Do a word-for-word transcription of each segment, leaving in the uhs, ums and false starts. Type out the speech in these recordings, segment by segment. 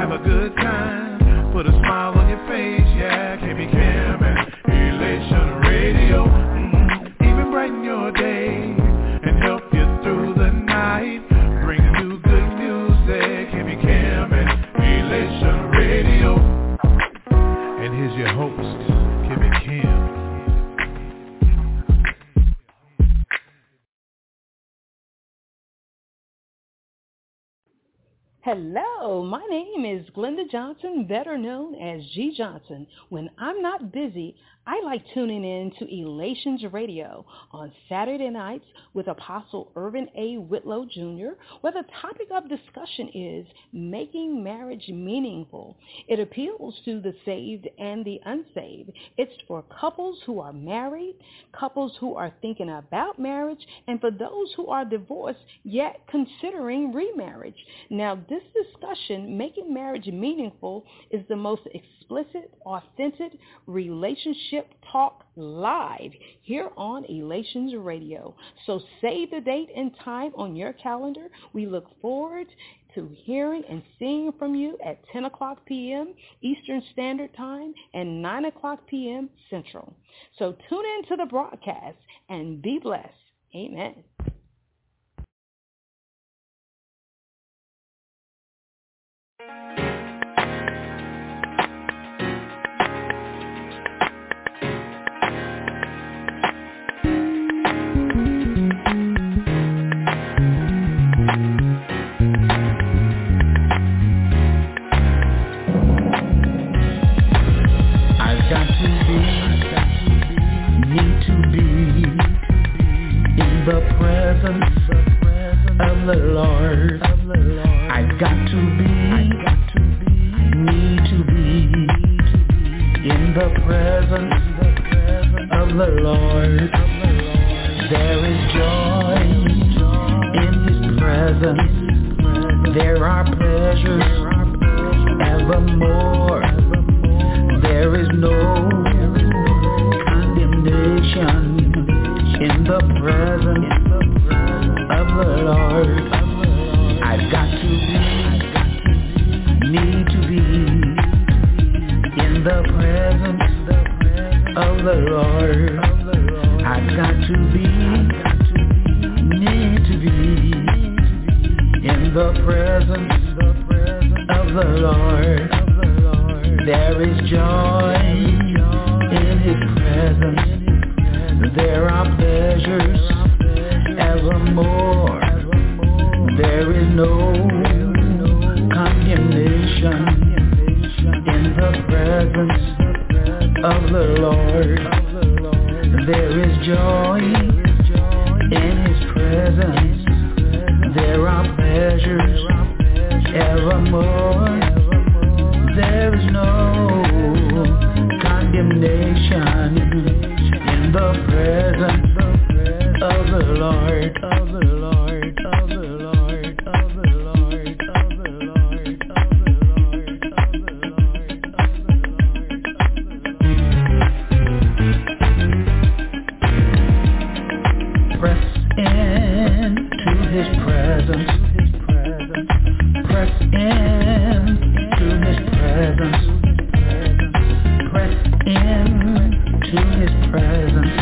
have a good time. Put a smile on your face, yeah. K B Cam and Elation Radio. Mm-hmm. Even brighten your day and help you through the night. Bring you good music. K B Cam and Elation Radio. And here's your host, K B Cam. Hello, my name is Glenda Johnson, better known as G Johnson. When I'm not busy, I like tuning in to Elations Radio on Saturday nights with Apostle Irvin A. Whitlow Junior, where the topic of discussion is making marriage meaningful. It appeals to the saved and the unsaved. It's for couples who are married, couples who are thinking about marriage, and for those who are divorced yet considering remarriage. Now, this discussion, Making Marriage Meaningful, is the most explicit, authentic relationship talk live here on Elations Radio. So save the date and time on your calendar. We look forward to hearing and seeing from you at ten o'clock p.m. Eastern Standard Time and nine o'clock p.m. Central. So tune in to the broadcast and be blessed. Amen. Of the Lord, I've got to be, need to be in the presence of the Lord. There is joy in His presence. There are pleasures evermore. There is no condemnation in the presence of the Lord. I've got to be, need to be in the presence of the Lord. I've got to be, need to be in the presence of the Lord. There is joy in His presence. There are pleasures evermore. There is no condemnation in the presence of the Lord. There is joy in His presence. There are pleasures evermore. There is no condemnation in the presence of the Lord, of the Lord, of the Lord, of the Lord, of the Lord, of the Lord, of the Lord, of the Lord. Press into His presence. Press into His presence. Press into His presence.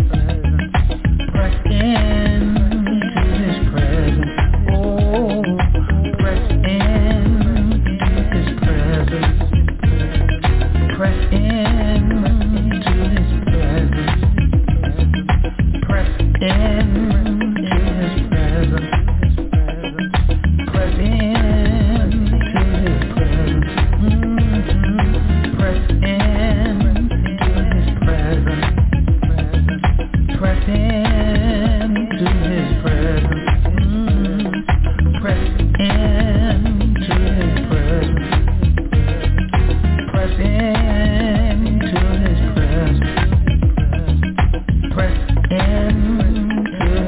Press into His presence. Oh, press into His presence. Press into His presence. Press into His presence. Press into His presence. Mm-hmm. Press into His presence. Press into His presence. Mm. Press into His presence. Press into His presence. Press into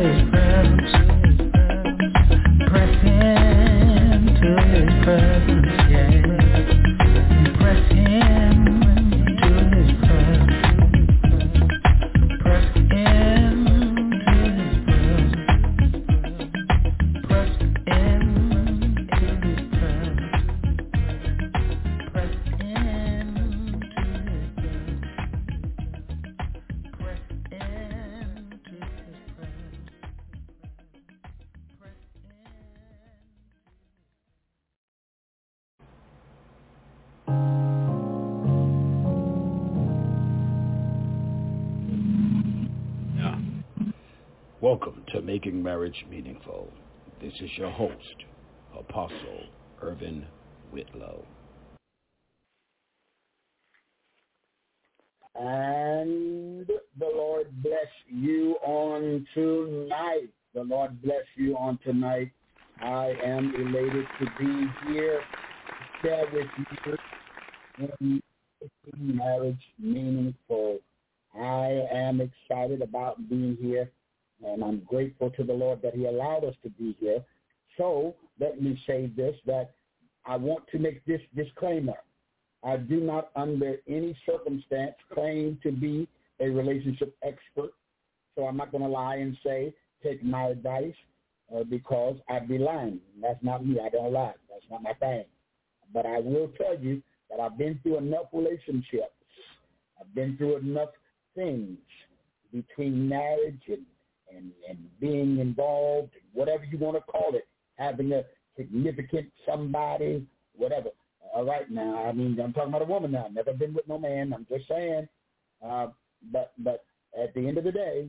Welcome to Making Marriage Meaningful. This is your host, Apostle Irvin Whitlow. And the Lord bless you on tonight. The Lord bless you on tonight. I am elated to be here to share with you in Making Marriage Meaningful. I am excited about being here, and I'm grateful to the Lord that he allowed us to be here. So let me say this, that I want to make this disclaimer. I do not under any circumstance claim to be a relationship expert, so I'm not going to lie and say, take my advice, uh, because I'd be lying. That's not me. I don't lie. That's not my thing. But I will tell you that I've been through enough relationships. I've been through enough things between marriage and, and, and being involved, whatever you want to call it, having a significant somebody, whatever. All right now, I mean, I'm talking about a woman now. I've never been with no man. I'm just saying. Uh, but but at the end of the day,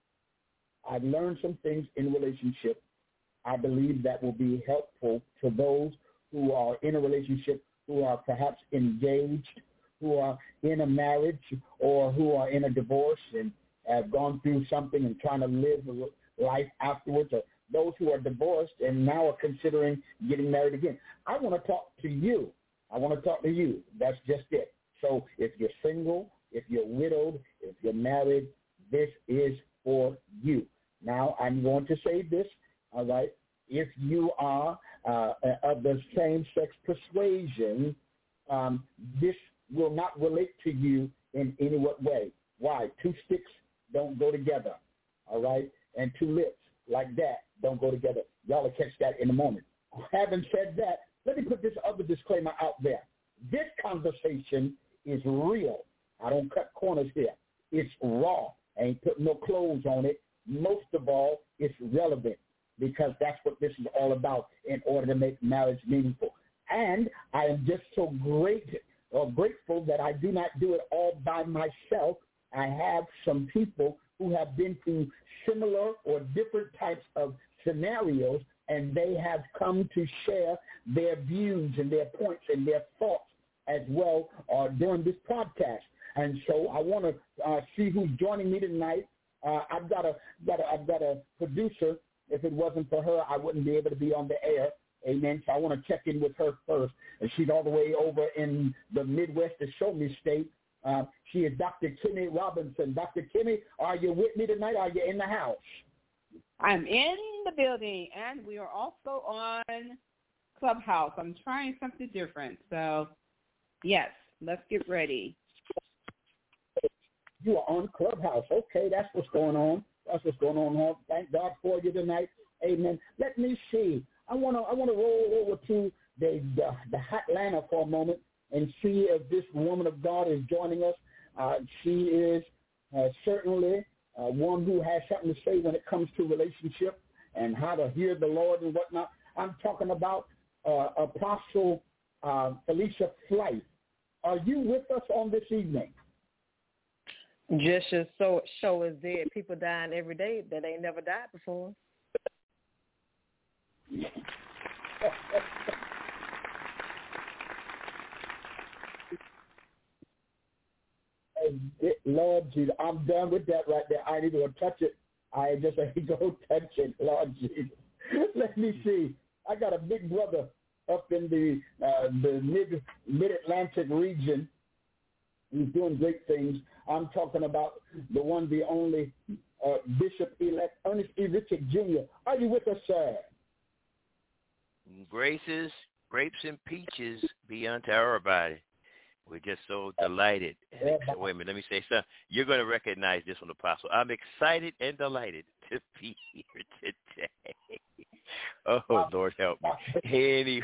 I've learned some things in relationship. I believe that will be helpful to those who are in a relationship, who are perhaps engaged, who are in a marriage, or who are in a divorce and have gone through something and trying to live life afterwards, or those who are divorced and now are considering getting married again. I want to talk to you. I want to talk to you. That's just it. So if you're single, if you're widowed, if you're married, this is for you. Now, I'm going to say this, all right? If you are uh, of the same-sex persuasion, um, this will not relate to you in any what way. Why? Two sticks don't go together, all right? And two lips like that don't go together. Y'all will catch that in a moment. Having said that, let me put this other disclaimer out there. This conversation is real. I don't cut corners here. It's raw. I ain't putting no clothes on it. Most of all, it's relevant because that's what this is all about in order to make marriage meaningful. And I am just so great or grateful that I do not do it all by myself. I have some people who have been through similar or different types of scenarios, and they have come to share their views and their points and their thoughts as well uh, during this podcast. And so I want to uh, see who's joining me tonight. Uh, I've got a, got a I've got a producer. If it wasn't for her, I wouldn't be able to be on the air. Amen. So I want to check in with her first. And she's all the way over in the Midwest, the Show Me State. Uh, she is Doctor Kimmy Robinson. Doctor Kimmy, are you with me tonight? Are you in the house? I'm in the building, and we are also on Clubhouse. I'm trying something different. So, yes, let's get ready. You are on Clubhouse. Okay, that's what's going on. That's what's going on. Thank God for you tonight. Amen. Let me see. I want to I want to roll over to the, the, the Hotlanta for a moment and see if this woman of God is joining us. Uh, she is uh, certainly uh, one who has something to say when it comes to relationship and how to hear the Lord and whatnot. I'm talking about uh, Apostle uh, Felicia Flight. Are you with us on this evening? Just as so show is dead. People dying every day that ain't never died before. Lord Jesus, I'm done with that right there. I need to touch it. I just I go touch it, Lord Jesus. Let me see. I got a big brother up in the uh, the mid mid Atlantic region. He's doing great things. I'm talking about the one, the only uh, Bishop-elect Ernest E. Richard Junior Are you with us, sir? Graces, grapes, and peaches be unto everybody. We're just so delighted. And so, wait a minute, let me say something. You're going to recognize this one, Apostle. I'm excited and delighted to be here today. Oh, Lord help me. Anyway.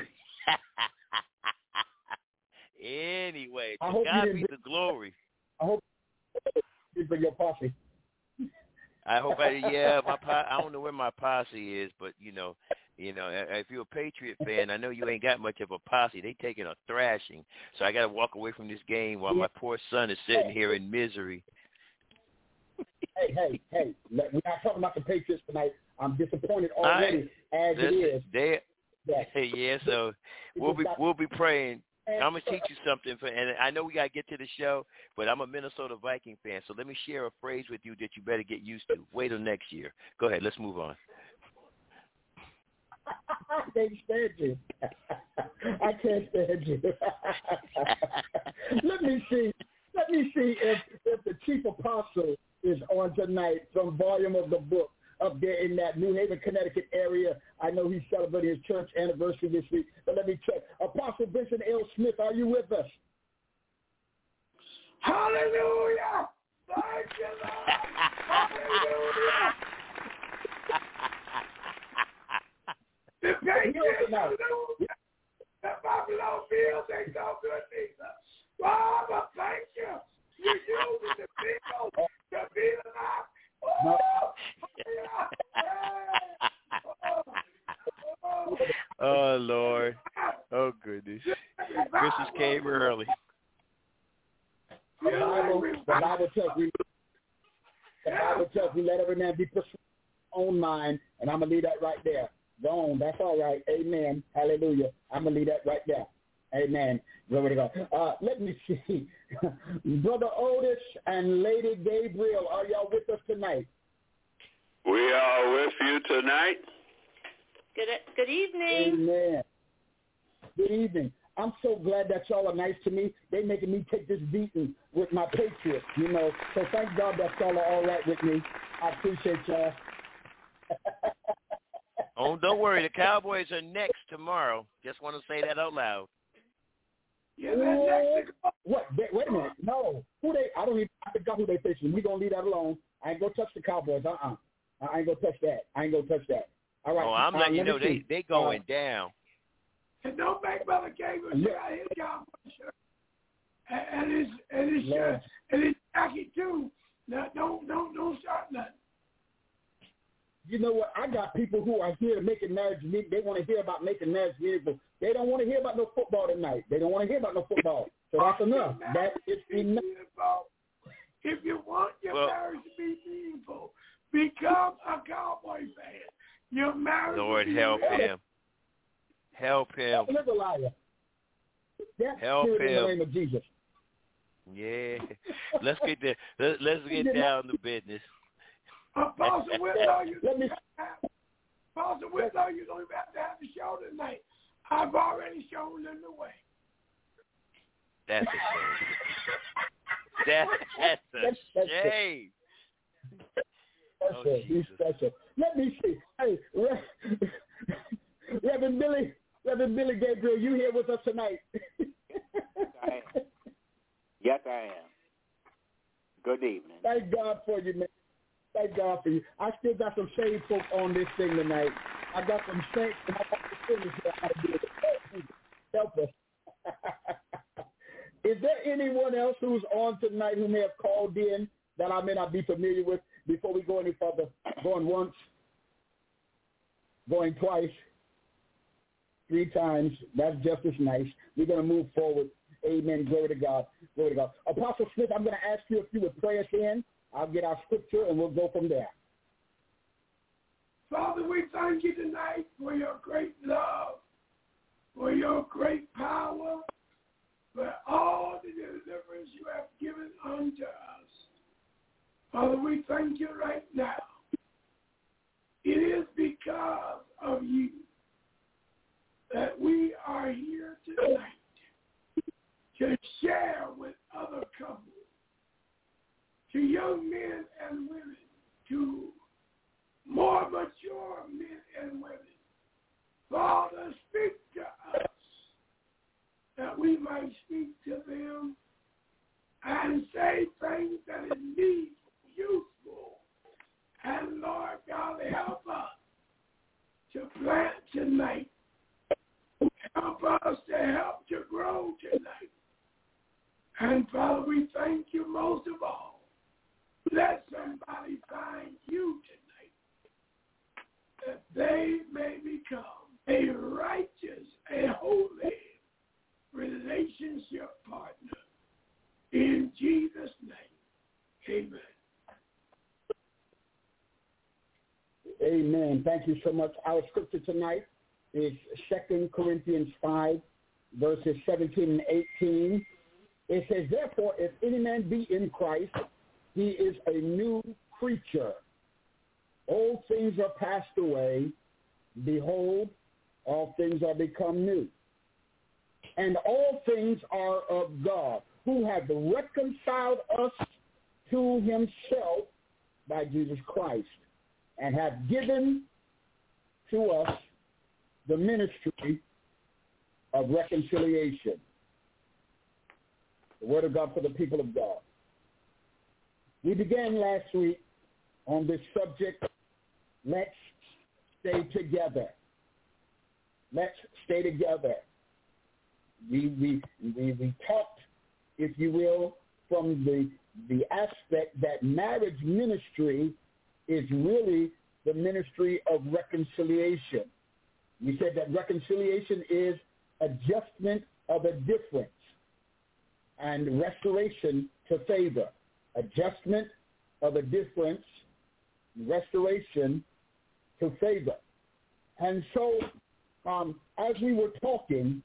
Anyway, to God be the glory. I hope you bring your posse. I hope I, yeah, my po- I don't know where my posse is, but, you know, you know, if you're a Patriot fan, I know you ain't got much of a posse. They taking a thrashing. So I got to walk away from this game while my poor son is sitting here in misery. hey, hey, hey. We're not talking about the Patriots tonight. I'm disappointed already right. as Listen, it is. They, yes. yeah, so we'll be we'll be praying. I'm gonna teach you something, for, and I know we gotta get to the show, but I'm a Minnesota Viking fan, so let me share a phrase with you that you better get used to. Wait till next year. Go ahead, let's move on. I can't stand you. I can't stand you. Let me see. Let me see if if the chief apostle is on tonight from Volume of the Book up there in that New Haven, Connecticut area. I know he's celebrating his church anniversary this week, but let me check. Apostle Vincent L. Smith, are you with us? Hallelujah! Thank you, Lord! Hallelujah! The Patriots lose. The Buffalo Bills ain't so good neither. Father, thank you. You're using the people to be alive. Oh, oh, Lord. Oh, goodness. Christmas came early. The Bible, the Bible tells me, the Bible tells me, let every man be persuaded in his own mind, and I'm going to leave that right there. Go on. That's all right. Amen. Hallelujah. I'm going to leave that right there. Amen. Glory to God. Uh, let me see. Brother Otis and Lady Gabriel, are y'all with us tonight? We are with you tonight. Good good evening. Amen. Good evening. I'm so glad that y'all are nice to me. They making me take this beating with my Patriots, you know. So thank God that y'all are all right with me. I appreciate y'all. Oh, don't worry. The Cowboys are next tomorrow. Just want to say that out loud. Yeah, next. What? Wait, wait a minute. No. Who they? I don't even. I forgot who they facing. We gonna leave that alone. I ain't gonna touch the Cowboys. Uh uh I ain't gonna touch that. I ain't gonna touch that. All right. Oh, I'm uh, letting you know see. they they going uh, down. And don't make Brother Gabriel check out his Cowboy shirt and, and his and his Lord. shirt and his jacket too. No, don't don't don't start nothing. You know what? I got people who are here to make a marriage meeting. They want to hear about making marriage meaningful. They don't want to hear about no football tonight. They don't want to hear about no football. So that's enough. That is enough. If you want your well, marriage to be meaningful, become a Cowboy fan. Your marriage. Lord help him. Help him. Live a liar. That's help him. In the name of Jesus. Yeah. Let's get there. Let, let's get down to business. Apostle Whitlow, you Let me. Apostle Whitlow, you don't even have to have the show tonight. I've already shown them the way. That's a shame. That, that's a that's, that's shame. That's oh, it. He's special. Let me see. Hey, Re- Reverend Billy, Reverend Billy Gabriel, you here with us tonight? I am. Yes, I am. Good evening. Thank God for you, man. Thank God for you. I still got some saved folk on this thing tonight. I got some saints and I got the sinners here. I gotta do it. Help us. Is there anyone else who's on tonight who may have called in that I may not be familiar with before we go any further? Going once, going twice, three times. That's just as nice. We're going to move forward. Amen. Glory to God. Glory to God. Apostle Smith, I'm going to ask you if you would pray us in. I'll get our scripture, and we'll go from there. Father, we thank you tonight for your great love, for your great power, for all the deliverance you have given unto us. Father, we thank you right now. It is because of you that we are here tonight to share with other couples, to young men and women, to more mature men and women. Father, speak to us that we might speak to them and say things that is needful, useful. And Lord God, help us to plant tonight. Help us to help to grow tonight. And Father, we thank you most of all. Let somebody find you tonight, that they may become a righteous, a holy relationship partner. In Jesus' name, amen. Amen. Thank you so much. Our scripture tonight is Second Corinthians five, verses seventeen and eighteen. It says, therefore, if any man be in Christ, he is a new creature. Old things are passed away. Behold, all things are become new. And all things are of God, who hath reconciled us to himself by Jesus Christ, and hath given to us the ministry of reconciliation. The word of God for the people of God. We began last week on this subject, let's stay together. Let's stay together. We, we, we, we talked, if you will, from the, the aspect that marriage ministry is really the ministry of reconciliation. We said that reconciliation is adjustment of a difference and restoration to favor. Adjustment of a difference, restoration to favor. And so um, as we were talking,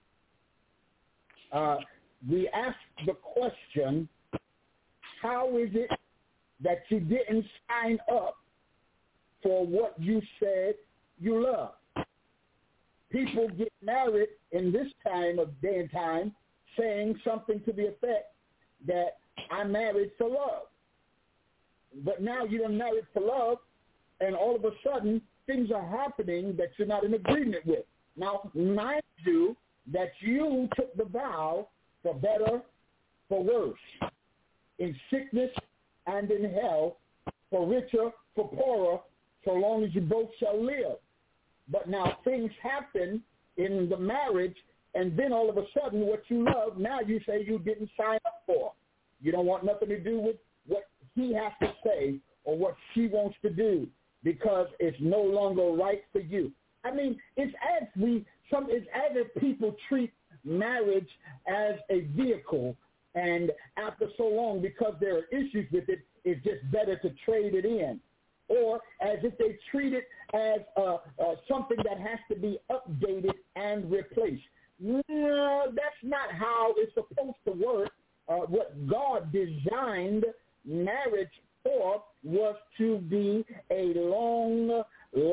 uh, we asked the question, how is it that you didn't sign up for what you said you love? People get married in this time of day and time saying something to the effect that I'm married for love. But now you're married for love, and all of a sudden things are happening that you're not in agreement with. Now, mind you that you took the vow for better, for worse, in sickness and in health, for richer, for poorer, so long as you both shall live. But now things happen in the marriage, and then all of a sudden what you love, now you say you didn't sign up for. You don't want nothing to do with what he has to say or what she wants to do because it's no longer right for you. I mean, it's as we some it's as if people treat marriage as a vehicle, and after so long, because there are issues with it, it's just better to trade it in. Or as if they treat it as uh, uh, something that has to be updated and replaced. No, that's not how it's supposed to work. Uh, what God designed marriage for was to be a long-lasting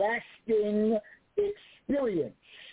experience.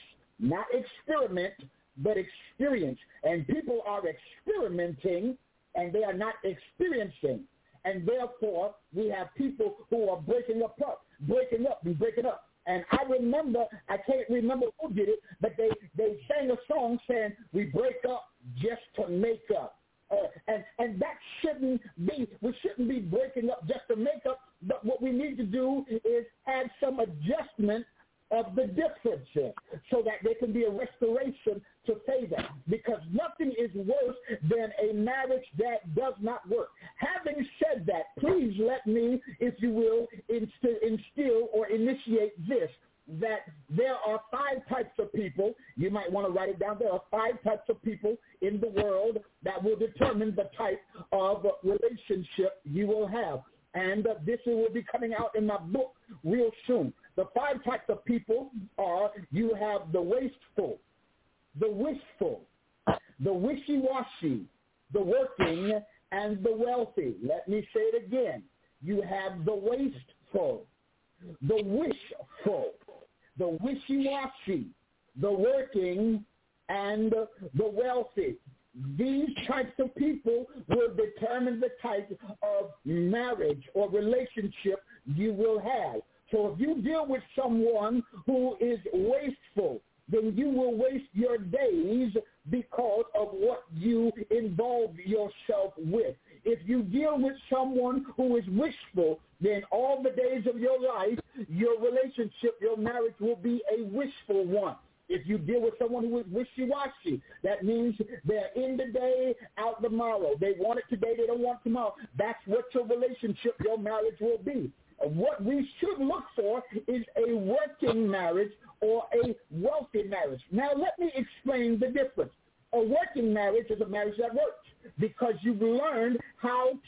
Not experiment, but experience. And people are experimenting, and they are not experiencing. And therefore, we have people who are breaking up, up, breaking up and breaking up. And I remember, I can't remember who did it, but they, they sang a song saying, we break up just to make up. Uh, and, and that shouldn't be, we shouldn't be breaking up just to make up, but what we need to do is add some adjustment of the differences so that there can be a restoration to favor, because nothing is worse than a marriage that does not work. Having said that, please let me, if you will, instill, instill or initiate this, that there are five types of people. You might want to write it down. There are five types of people in the world that will determine the type of relationship you will have. And uh, this will be coming out in my book real soon. The five types of people are, you have the wasteful, the wishful, the wishy-washy, the working, and the wealthy. Let me say it again. You have the wasteful, the wishful, the wishy-washy, the working, and the wealthy. These types of people will determine the type of marriage or relationship you will have. So if you deal with someone who is wasteful, then you will waste your days because of what you involve yourself with. If you deal with someone who is wishful, then all the days of your life, your relationship, your marriage will be a wishful one. If you deal with someone who is wishy-washy, that means they're in the day, out tomorrow. They want it today, they don't want it tomorrow. That's what your relationship, your marriage will be. What we should look for is a working marriage or a wealthy marriage. Now, let me explain the difference. A working marriage is a marriage that works because you've learned how to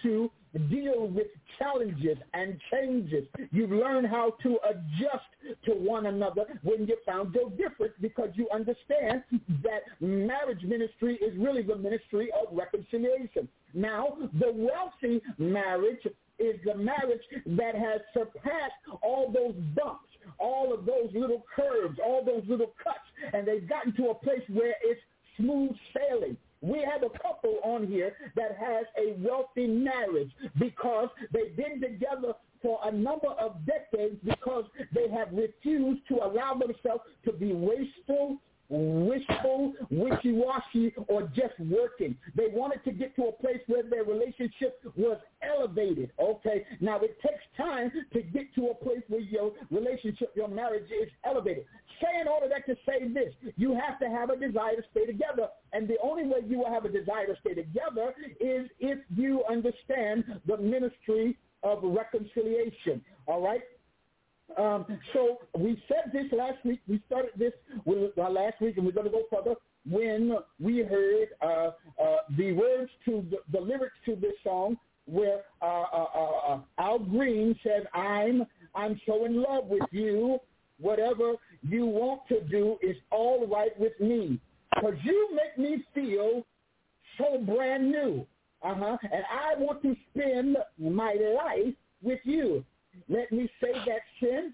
deal with challenges and changes. You've learned how to adjust to one another when you found your difference, because you understand that marriage ministry is really the ministry of reconciliation. Now, the wealthy marriage is the marriage that has surpassed all those bumps, all of those little curves, all those little cuts, and they've gotten to a place where it's smooth sailing. We have a couple on here that has a wealthy marriage because they've been together for a number of decades because they have refused to allow themselves to be wasteful, wishful, wishy-washy, or just working. They wanted to get to a place where their relationship was elevated. Okay, now it takes time to get to a place where your relationship, your marriage is elevated. Saying all of that to say this, you have to have a desire to stay together, and the only way you will have a desire to stay together is if you understand the ministry of reconciliation. All right? Um, so we said this last week. We started this with, uh, last week, and we're going to go further when we heard uh, uh, the words to the, the lyrics to this song, where uh, uh, uh, Al Green says, "I'm I'm so in love with you. Whatever you want to do is all right with me, because you make me feel so brand new. Uh-huh. And I want to spend my life with you. Let me say that since,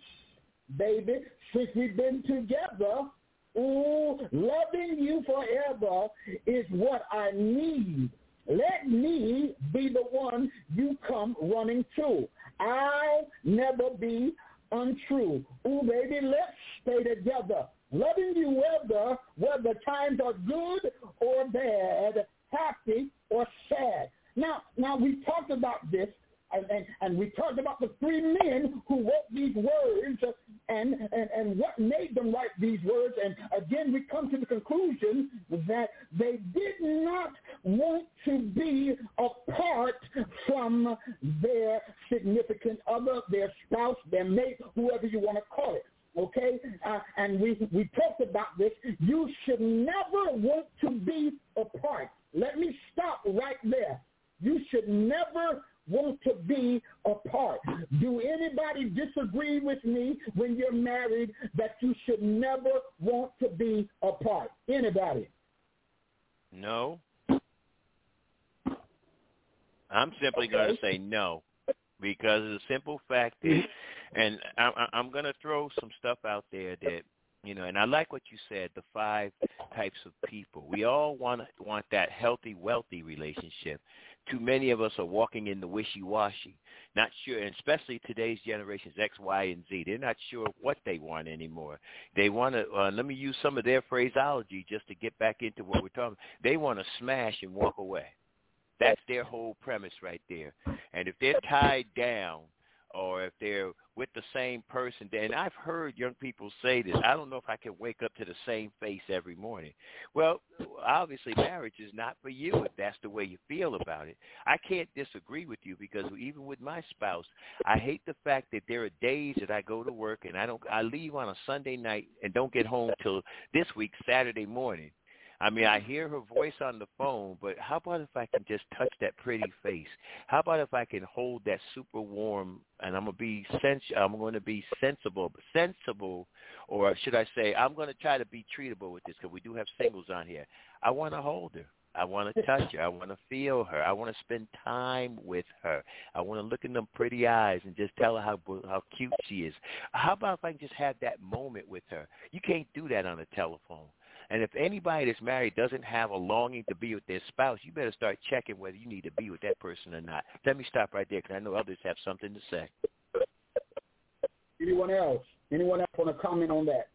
baby, since we've been together, ooh, loving you forever is what I need. Let me be the one you come running to. I'll never be untrue. Ooh, baby, let's stay together. Loving you whether, whether times are good or bad, happy or sad." Now, now we talked about this, and, and, and we talked about the three men who wrote these words and, and, and what made them write these words. And again, we come to the conclusion that they did not want to be apart from their significant other, their spouse, their mate, whoever you want to call it. Okay? Uh, and we, we talked about this. You should never want to be apart. Let me stop right there. You should never want to be apart. Do anybody disagree with me when you're married that you should never want to be apart? Anybody? No. I'm simply okay. going to say no, because the simple fact is, and I, I'm going to throw some stuff out there that, you know, and I like what you said, the five types of people. We all want want that healthy, wealthy relationship. Too many of us are walking in the wishy-washy, not sure, and especially today's generations, X, Y, and Z. They're not sure what they want anymore. They want to, uh, let me use some of their phraseology just to get back into what we're talking about. They want to smash and walk away. That's their whole premise right there. And if they're tied down, or if they're with the same person, and I've heard young people say this, I don't know if I can wake up to the same face every morning. Well, obviously marriage is not for you if that's the way you feel about it. I can't disagree with you, because even with my spouse, I hate the fact that there are days that I go to work and I don't, I leave on a Sunday night and don't get home till this week, Saturday morning. I mean, I hear her voice on the phone, but how about if I can just touch that pretty face? How about if I can hold that super warm, and I'm gonna be sens- I'm going to be sensible, sensible, or should I say, I'm going to try to be treatable with this, because we do have singles on here. I want to hold her. I want to touch her. I want to feel her. I want to spend time with her. I want to look in them pretty eyes and just tell her how how cute she is. How about if I can just have that moment with her? You can't do that on a telephone. And if anybody that's married doesn't have a longing to be with their spouse, you better start checking whether you need to be with that person or not. Let me stop right there, because I know others have something to say. Anyone else? Anyone else want to comment on that?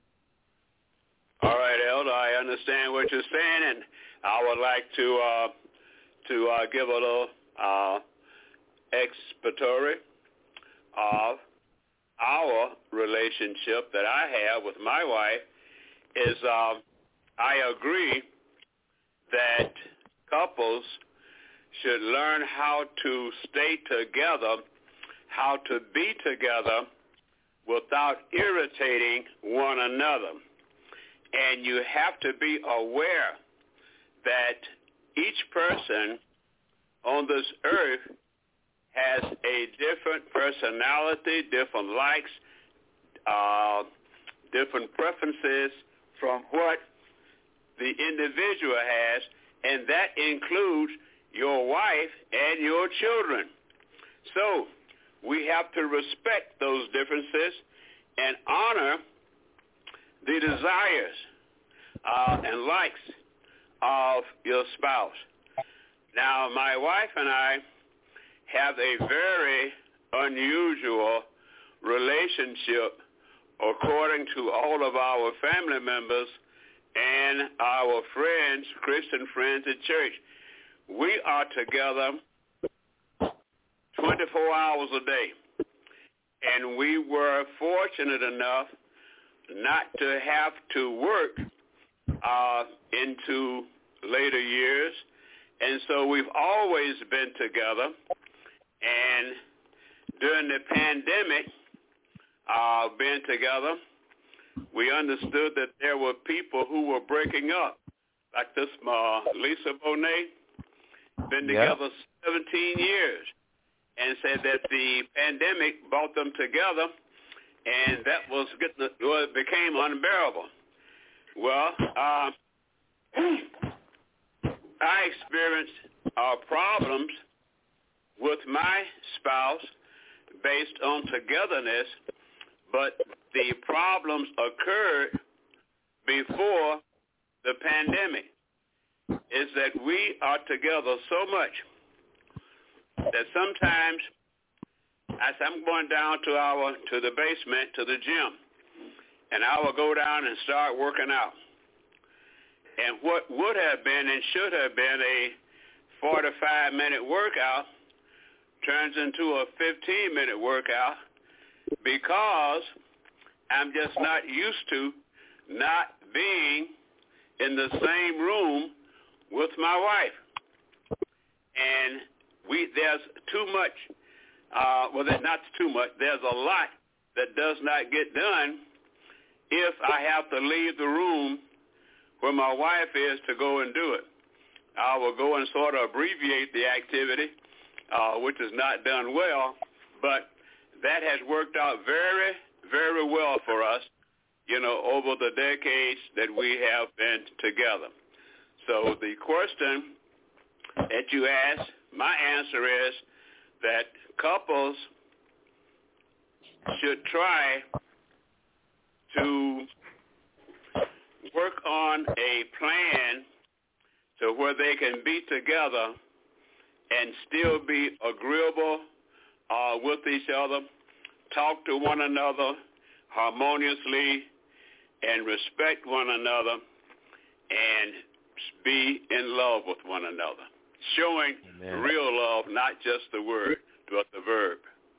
All right, Elder, I understand what you're saying, and I would like to uh, to uh, give a little uh, expository of our relationship that I have with my wife. Is uh, I agree that couples should learn how to stay together, how to be together without irritating one another. And you have to be aware that each person on this earth has a different personality, different likes, uh, different preferences from what the individual has, and that includes your wife and your children. So we have to respect those differences and honor the desires uh, and likes of your spouse. Now, my wife and I have a very unusual relationship according to all of our family members and our friends, Christian friends at church. We are together twenty-four hours a day, and we were fortunate enough not to have to work uh, into later years, and so we've always been together. And during the pandemic, uh, being together, we understood that there were people who were breaking up, like this uh, Lisa Bonet, been yeah. together seventeen years, and said that the pandemic brought them together, and that was getting, well, it became unbearable. Well, uh, I experienced uh, problems with my spouse based on togetherness, but the problems occurred before the pandemic, is that we are together so much that sometimes I say, I'm going down to our to the basement, to the gym, and I will go down and start working out. And what would have been and should have been a forty-five minute workout turns into a fifteen minute workout because I'm just not used to not being in the same room with my wife. And we there's too much, uh, well, there's not too much, there's a lot that does not get done if I have to leave the room where my wife is to go and do it. I will go and sort of abbreviate the activity, uh, which is not done well, but that has worked out very, very well for us, you know, over the decades that we have been together. So the question that you asked, my answer is that couples should try to work on a plan to where they can be together and still be agreeable uh, with each other, talk to one another harmoniously, and respect one another, and be in love with one another, showing Amen. Real love, not just the word, but the verb.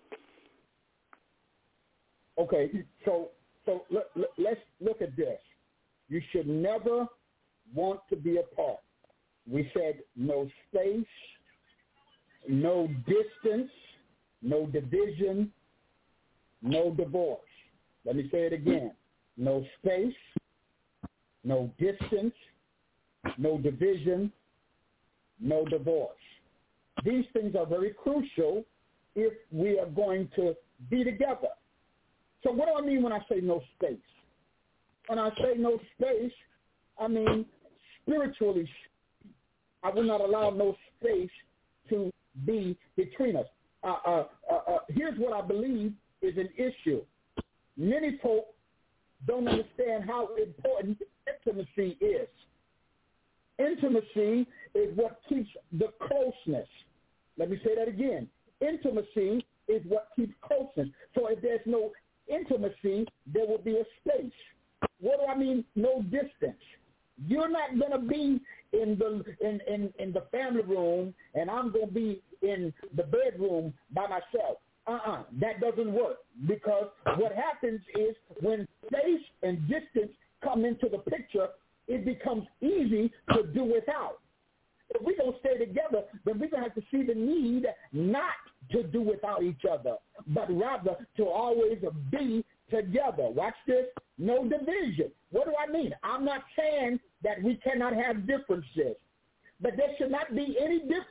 Okay, so so let, let, let's look at this. You should never want to be apart. We said no space, no distance, no division, no divorce. Let me say it again. No space, no distance, no division, no divorce. These things are very crucial if we are going to be together. So what do I mean when I say no space? When I say no space, I mean spiritually, I will not allow no space to be between us. Uh, uh, uh, uh, here's what I believe is an issue. Many folk don't understand how important intimacy is. Intimacy is what keeps the closeness. Let me say that again. Intimacy is what keeps closeness. So if there's no intimacy, there will be a space. What do I mean, no distance? You're not going to be in the in, in, in the family room, and I'm going to be in the bedroom by myself. Uh-uh, that doesn't work, because what happens is when space and distance come into the picture, it becomes easy to do without. If we're going to stay together, then we're going to have to see the need not to do without each other, but rather to always be together. Watch this. No division. What do I mean? I'm not saying that we cannot have differences, but there should not be any difference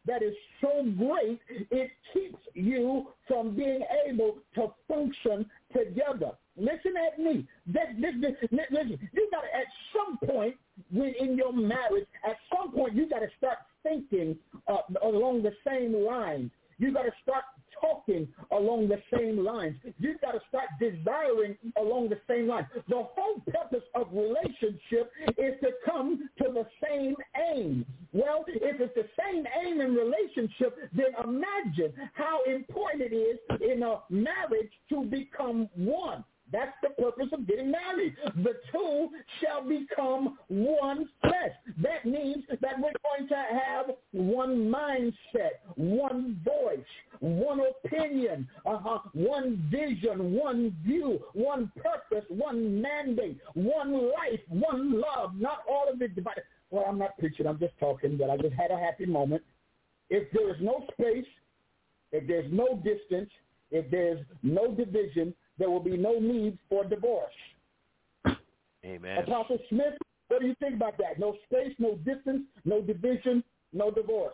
that is so great, it keeps you from being able to function together. Listen at me. This, this, this, listen, you got to, at some point when in your marriage, at some point you got to start thinking uh, along the same lines. You got to start talking along the same lines. You got to start desiring along the same lines. The whole purpose of relationship is to come to the same aim. Well, if it's the same aim in relationship, then imagine how important it is in a marriage to become one. That's the purpose of getting married. The two shall become one flesh. That means that we're going to have one mindset, one voice, one opinion, uh-huh, one vision, one view, one purpose, one mandate, one life, one love, not all of it divided. Well, I'm not preaching. I'm just talking, but I just had a happy moment. If there is no space, if there's no distance, if there's no division, there will be no need for divorce. Amen. Apostle Smith, what do you think about that? No space, no distance, no division, no divorce.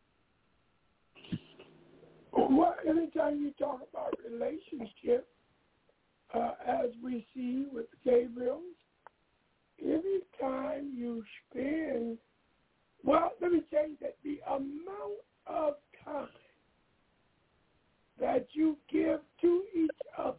Well, anytime you talk about relationship, uh, as we see with Gabriel, anytime you spend, well, let me tell you that the amount of time that you give to each other,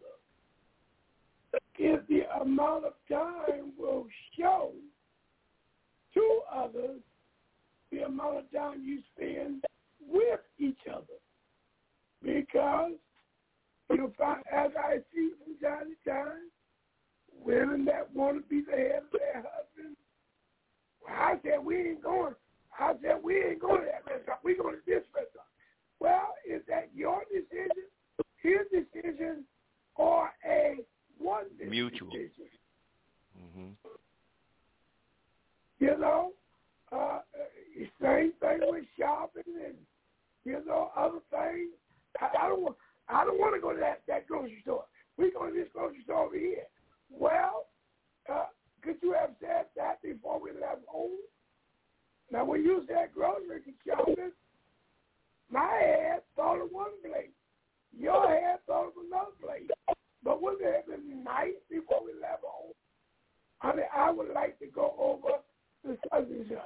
if the amount of time will show to others the amount of time you spend with each other. Because you'll find, as I see from time to time, women that want to be the head of their husband, well, I said, we ain't going. I said, we ain't going to that restaurant. We're going to this restaurant. Well, is that your decision, his decision, or a one mutual decision? Mm-hmm. You know, uh, same thing with shopping and you know other things. I, I don't want. I don't want to go to that, that grocery store. We're going to this grocery store over here. Well, uh, could you have said that before we left home? Now, when you said grocery shopping, my head thought of one place. Your head thought of another place. But wouldn't it have been nice before we left home? I mean, I would like to go over to such and such.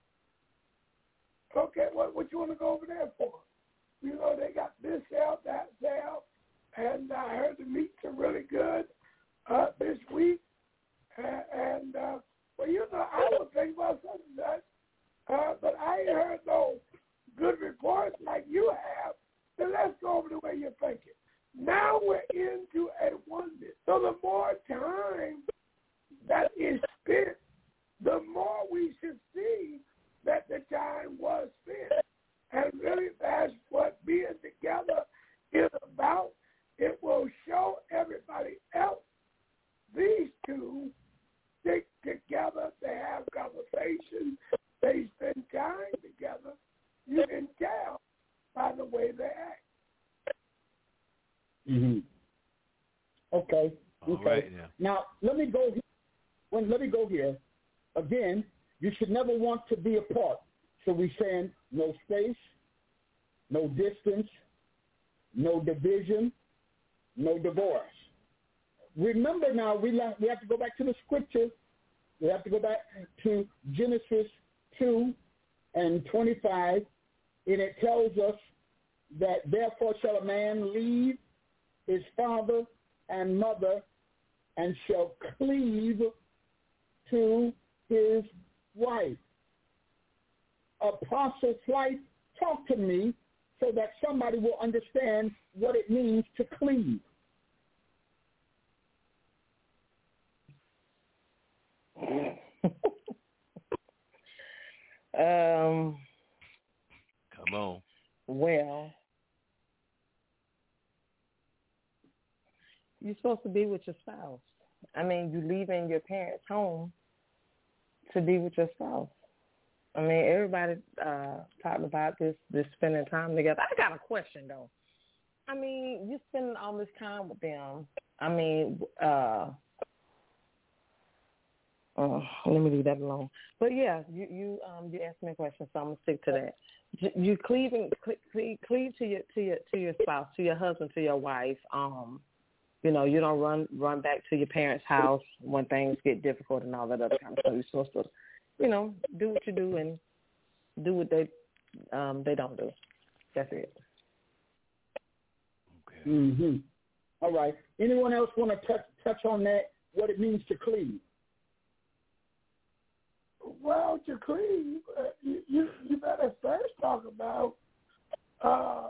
Okay, what, what you want to go over there for? You know, they got this sale, that sale, and I heard the meats are really good uh, this week. And, and uh, well, you know, I was thinking about such and such, uh, but I ain't heard no good reports like you have. Then let's go over the way you're thinking. Now we're into a oneness. So the more time that is spent, the more we should see that the time was spent. And really that's what being together is about. It will show everybody else these two stick together, they have conversation, they spend time together. You can tell by the way they act. Mm-hmm. Okay. All okay. right, yeah. Now let me go. When let me go here. Again, you should never want to be apart. So we're saying no space, no distance, no division, no divorce. Remember now, we have, we have to go back to the scripture. We have to go back to Genesis two and twenty-five, and it tells us that therefore shall a man leave his father and mother and shall cleave to his wife. Apostle Flight, talk to me so that somebody will understand what it means to cleave. um. Come on. Well, you're supposed to be with your spouse. I mean, you leaving your parents' home to be with your spouse. I mean, everybody uh, talked about this, this spending time together. I got a question, though. I mean, you spending all this time with them. I mean, uh, Uh, let me leave that alone. But yeah, you you um you asked me a question, so I'm gonna stick to that. You, you cleaving cleave, cleave to your to your to your spouse, to your husband, to your wife. Um, you know, you don't run run back to your parents' house when things get difficult and all that other kind of stuff. You're supposed to, you know, do what you do and do what they um they don't do. That's it. Okay. Mm-hmm. All right. Anyone else want to touch touch on that? What it means to cleave? Well, to cleave, uh, you, you you better first talk about uh,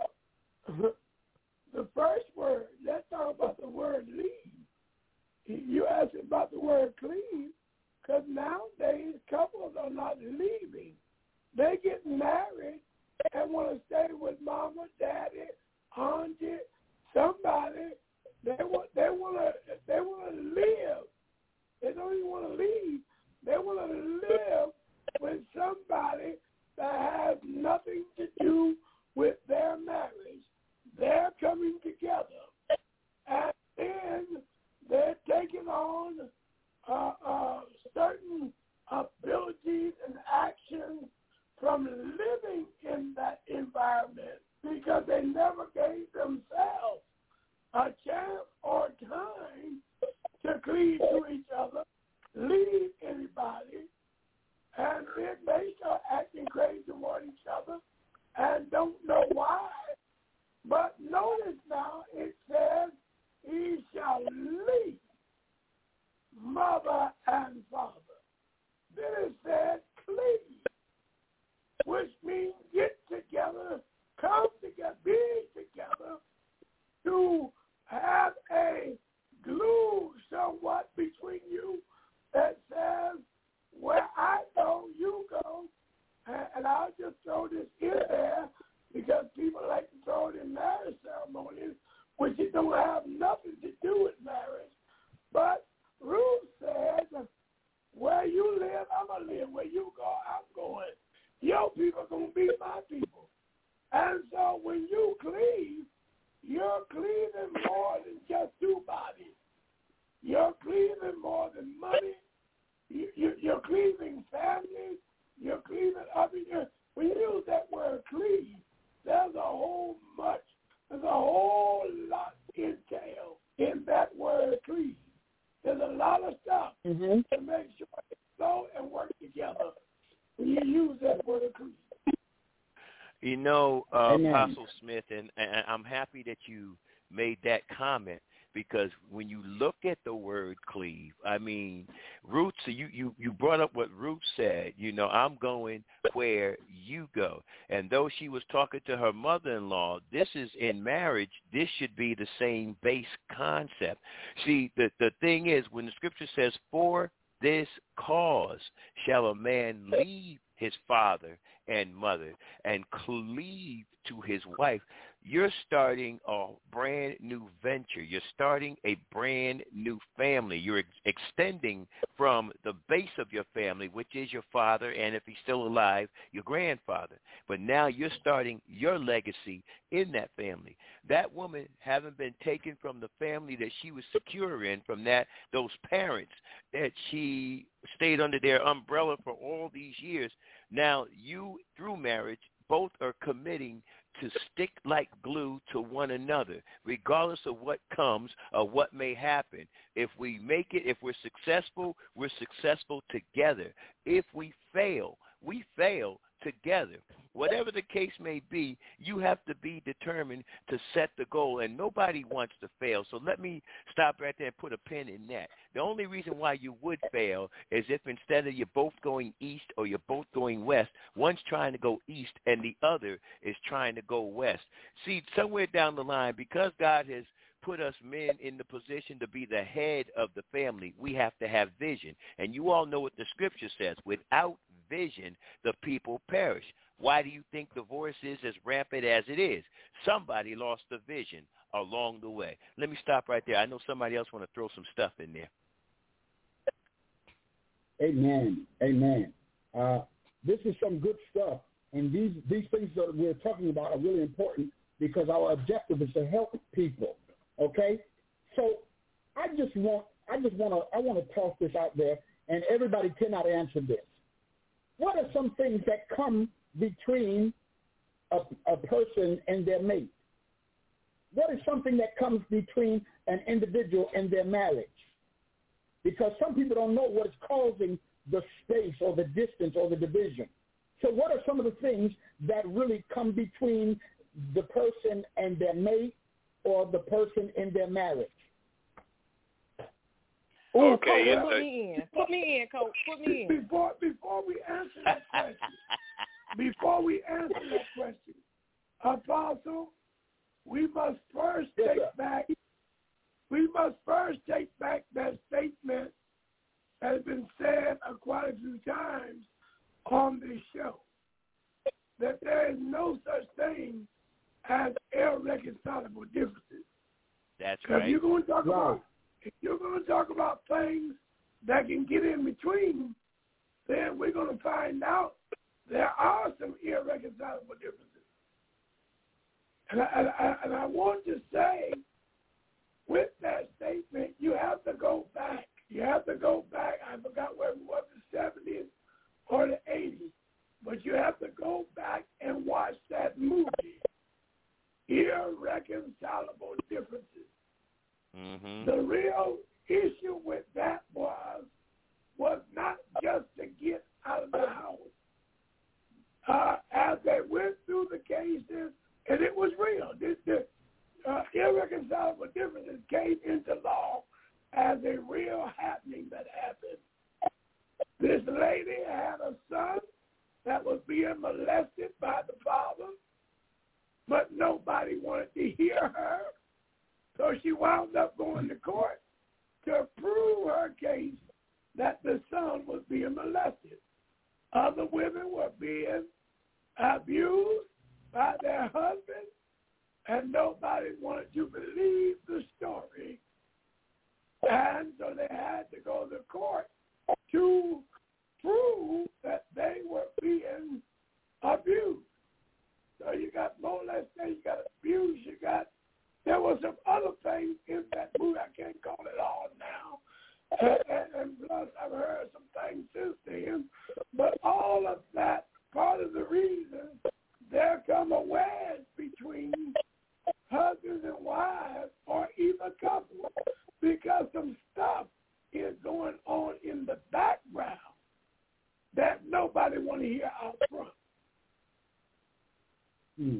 the first word. Let's talk about the word leave. You asked about the word cleave, because nowadays couples are not leaving. They get married and want to stay with mama, daddy, auntie, somebody. They want they want to they want to live. They don't even want to leave. They want to live with somebody that has nothing to do with their marriage. They're coming together, and then they're taking on uh, uh, certain abilities and actions from living in that environment because they never gave themselves a chance or time to cleave to each other, leave anybody, and then they start acting crazy toward each other and don't know why. But notice now it says, he shall leave mother and father. Then it says cleave, which means get together, come together, be together, to have a glue somewhat between you that says, where I go, you go. And, and I'll just throw this in there because people like to throw it in marriage ceremonies, which it don't have nothing to do with marriage. But Ruth says, where you live, I'm going to live. Where you go, I'm going. Your people are going to be my people. And so when you cleave, you're cleaving more than just two bodies. You're cleaving more than money. You, you, you're cleaving families. You're cleaving other. When you use that word cleave, there's a whole much, there's a whole lot entailed in that word cleave. There's a lot of stuff mm-hmm. to make sure it flow and work together when you use that word cleave. You know, uh, Apostle Smith, and, and I'm happy that you made that comment, because when you look at the word cleave, I mean, Ruth, so you, you, you brought up what Ruth said, you know, I'm going where you go. And though she was talking to her mother-in-law, this is in marriage, this should be the same base concept. See, the, the thing is, when the scripture says, for this cause shall a man leave his father and mother and cleave to his wife, you're starting a brand new venture. You're starting a brand new family. You're ex- extending from the base of your family, which is your father, and if he's still alive, your grandfather. But now you're starting your legacy in that family. That woman, having been taken from the family that she was secure in, from that those parents that she stayed under their umbrella for all these years, now you, through marriage, both are committing to stick like glue to one another, regardless of what comes or what may happen. If we make it, if we're successful, we're successful together. If we fail, we fail together. Whatever the case may be, you have to be determined to set the goal, and nobody wants to fail. So let me stop right there and put a pin in that. The only reason why you would fail is if instead of you both going east or you're both going west, one's trying to go east and the other is trying to go west. See, somewhere down the line, because God has put us men in the position to be the head of the family, we have to have vision. And you all know what the scripture says. Without vision, the people perish. Why do you think divorce is as rampant as it is? Somebody lost the vision along the way. Let me stop right there. I know somebody else want to throw some stuff in there. Amen. Amen. Uh, this is some good stuff. And these, these things that we're talking about are really important because our objective is to help people. Okay? So I just want I just want to I want to toss this out there. and everybody cannot answer this. What are some things that come between a, a person and their mate? What is something that comes between an individual and their marriage? Because some people don't know what is causing the space or the distance or the division. So what are some of the things that really come between the person and their mate or the person in their marriage? Ooh, Okay, Coach, put me in. Put me in, Coach. Put me in. Before, before we answer that question, before we answer that question, Apostle, we must first Yes, take sir. back, we must first take back that statement that has been said quite a few times on this show, that there is no such thing as irreconcilable differences. That's Because right. you're going to talk Right. about, if you're going to talk about things that can get in between, then we're going to find out there are some irreconcilable differences. And I, and I, and I want to say, with that statement, you have to go back. You have to go back. I forgot whether it was the seventies or the eighties, but you have to go back and watch that movie, Irreconcilable Differences. Mm-hmm. The real issue with that was was not just to get out of the house. Uh, as they went through the cases, and it was real. This, the uh, irreconcilable differences came into law as a real happening that happened. This lady had a son that was being molested by the father, but nobody wanted to hear her. So she wound up going to court to prove her case that the son was being molested. Other women were being abused by their husbands, and nobody wanted to believe the story. And so they had to go to court to prove that they were being abused. So you got molestation, you got abuse, you got, there were some other things in that movie, I can't call it all now. And, and, and plus I've heard some things since then. But all of that, part of the reason there come a wedge between husbands and wives or even couples, because some stuff is going on in the background that nobody want to hear out front. Hmm.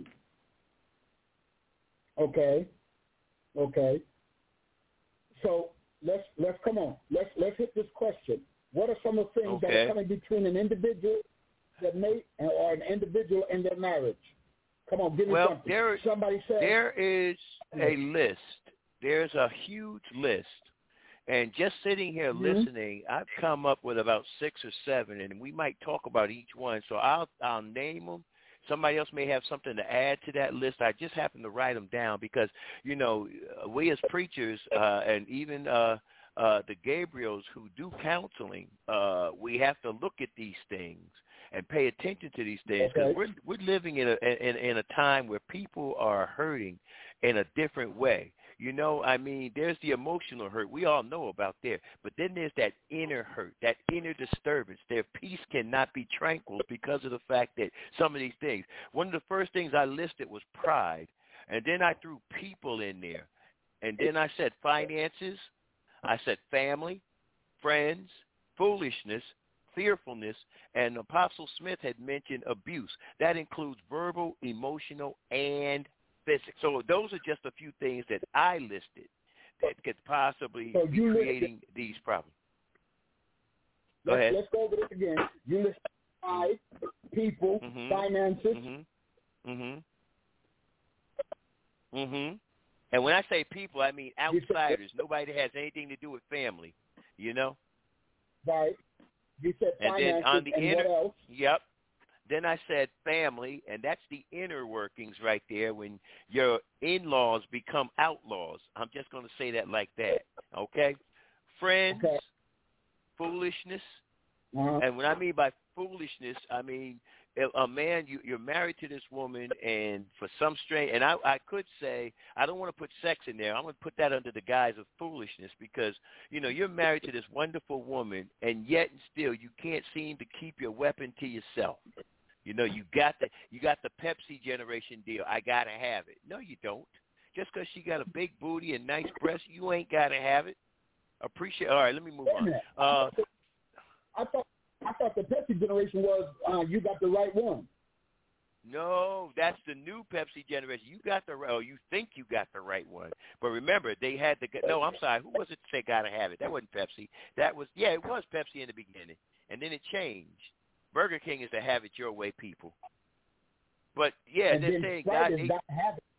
Okay. Okay. So let's let's come on. Let's let's hit this question. What are some of the things Okay. that are coming between an individual, their mate, and, or an individual and their marriage? Come on, give me Well, something. there, Somebody said there is a list. There's a huge list. And just sitting here Mhm. listening, I've come up with about six or seven, and we might talk about each one. So I'll I'll name them. Somebody else may have something to add to that list. I just happen to write them down because, you know, we as preachers uh, and even uh, uh, the Gabriels who do counseling, uh, we have to look at these things and pay attention to these things because Okay. we're we're living in a in, in a time where people are hurting in a different way. You know, I mean, there's the emotional hurt. We all know about there. But then there's that inner hurt, that inner disturbance. Their peace cannot be tranquil because of the fact that some of these things. One of the first things I listed was pride. And then I threw people in there. And then I said finances. I said family, friends, foolishness, fearfulness, and Apostle Smith had mentioned abuse. That includes verbal, emotional, and physical. So those are just a few things that I listed that could possibly So be you creating listed, these problems. Go let's, ahead. let's go over this again. You list pride, people, Mhm. finances. Mhm. Mhm. Mhm. And when I say people, I mean outsiders. Nobody that has anything to do with family. You know. Right. You said And finances, then on the and inner, what else? Yep. Then I said family, and that's the inner workings right there when your in-laws become outlaws. I'm just going to say that like that, okay? Friends, Okay. foolishness, Uh-huh. and what I mean by foolishness, I mean a man, you, you're married to this woman, and for some strange, and I, I could say, I don't want to put sex in there. I'm going to put that under the guise of foolishness because, you know, you're married to this wonderful woman, and yet and still you can't seem to keep your weapon to yourself. You know, you got the you got the Pepsi generation deal. I got to have it. No, you don't. Just because she got a big booty and nice breasts, you ain't got to have it. Appreciate. All right, let me move on. Uh, I thought I thought the Pepsi generation was uh, you got the right one. No, that's the new Pepsi generation. You got the right, or you think you got the right one. But remember, they had the no. I'm sorry. Who was it to say gotta have it? That wasn't Pepsi. That was yeah, it was Pepsi in the beginning, and then it changed. Burger King is the have it your way people. But yeah, and they're saying God, they, gotta have it.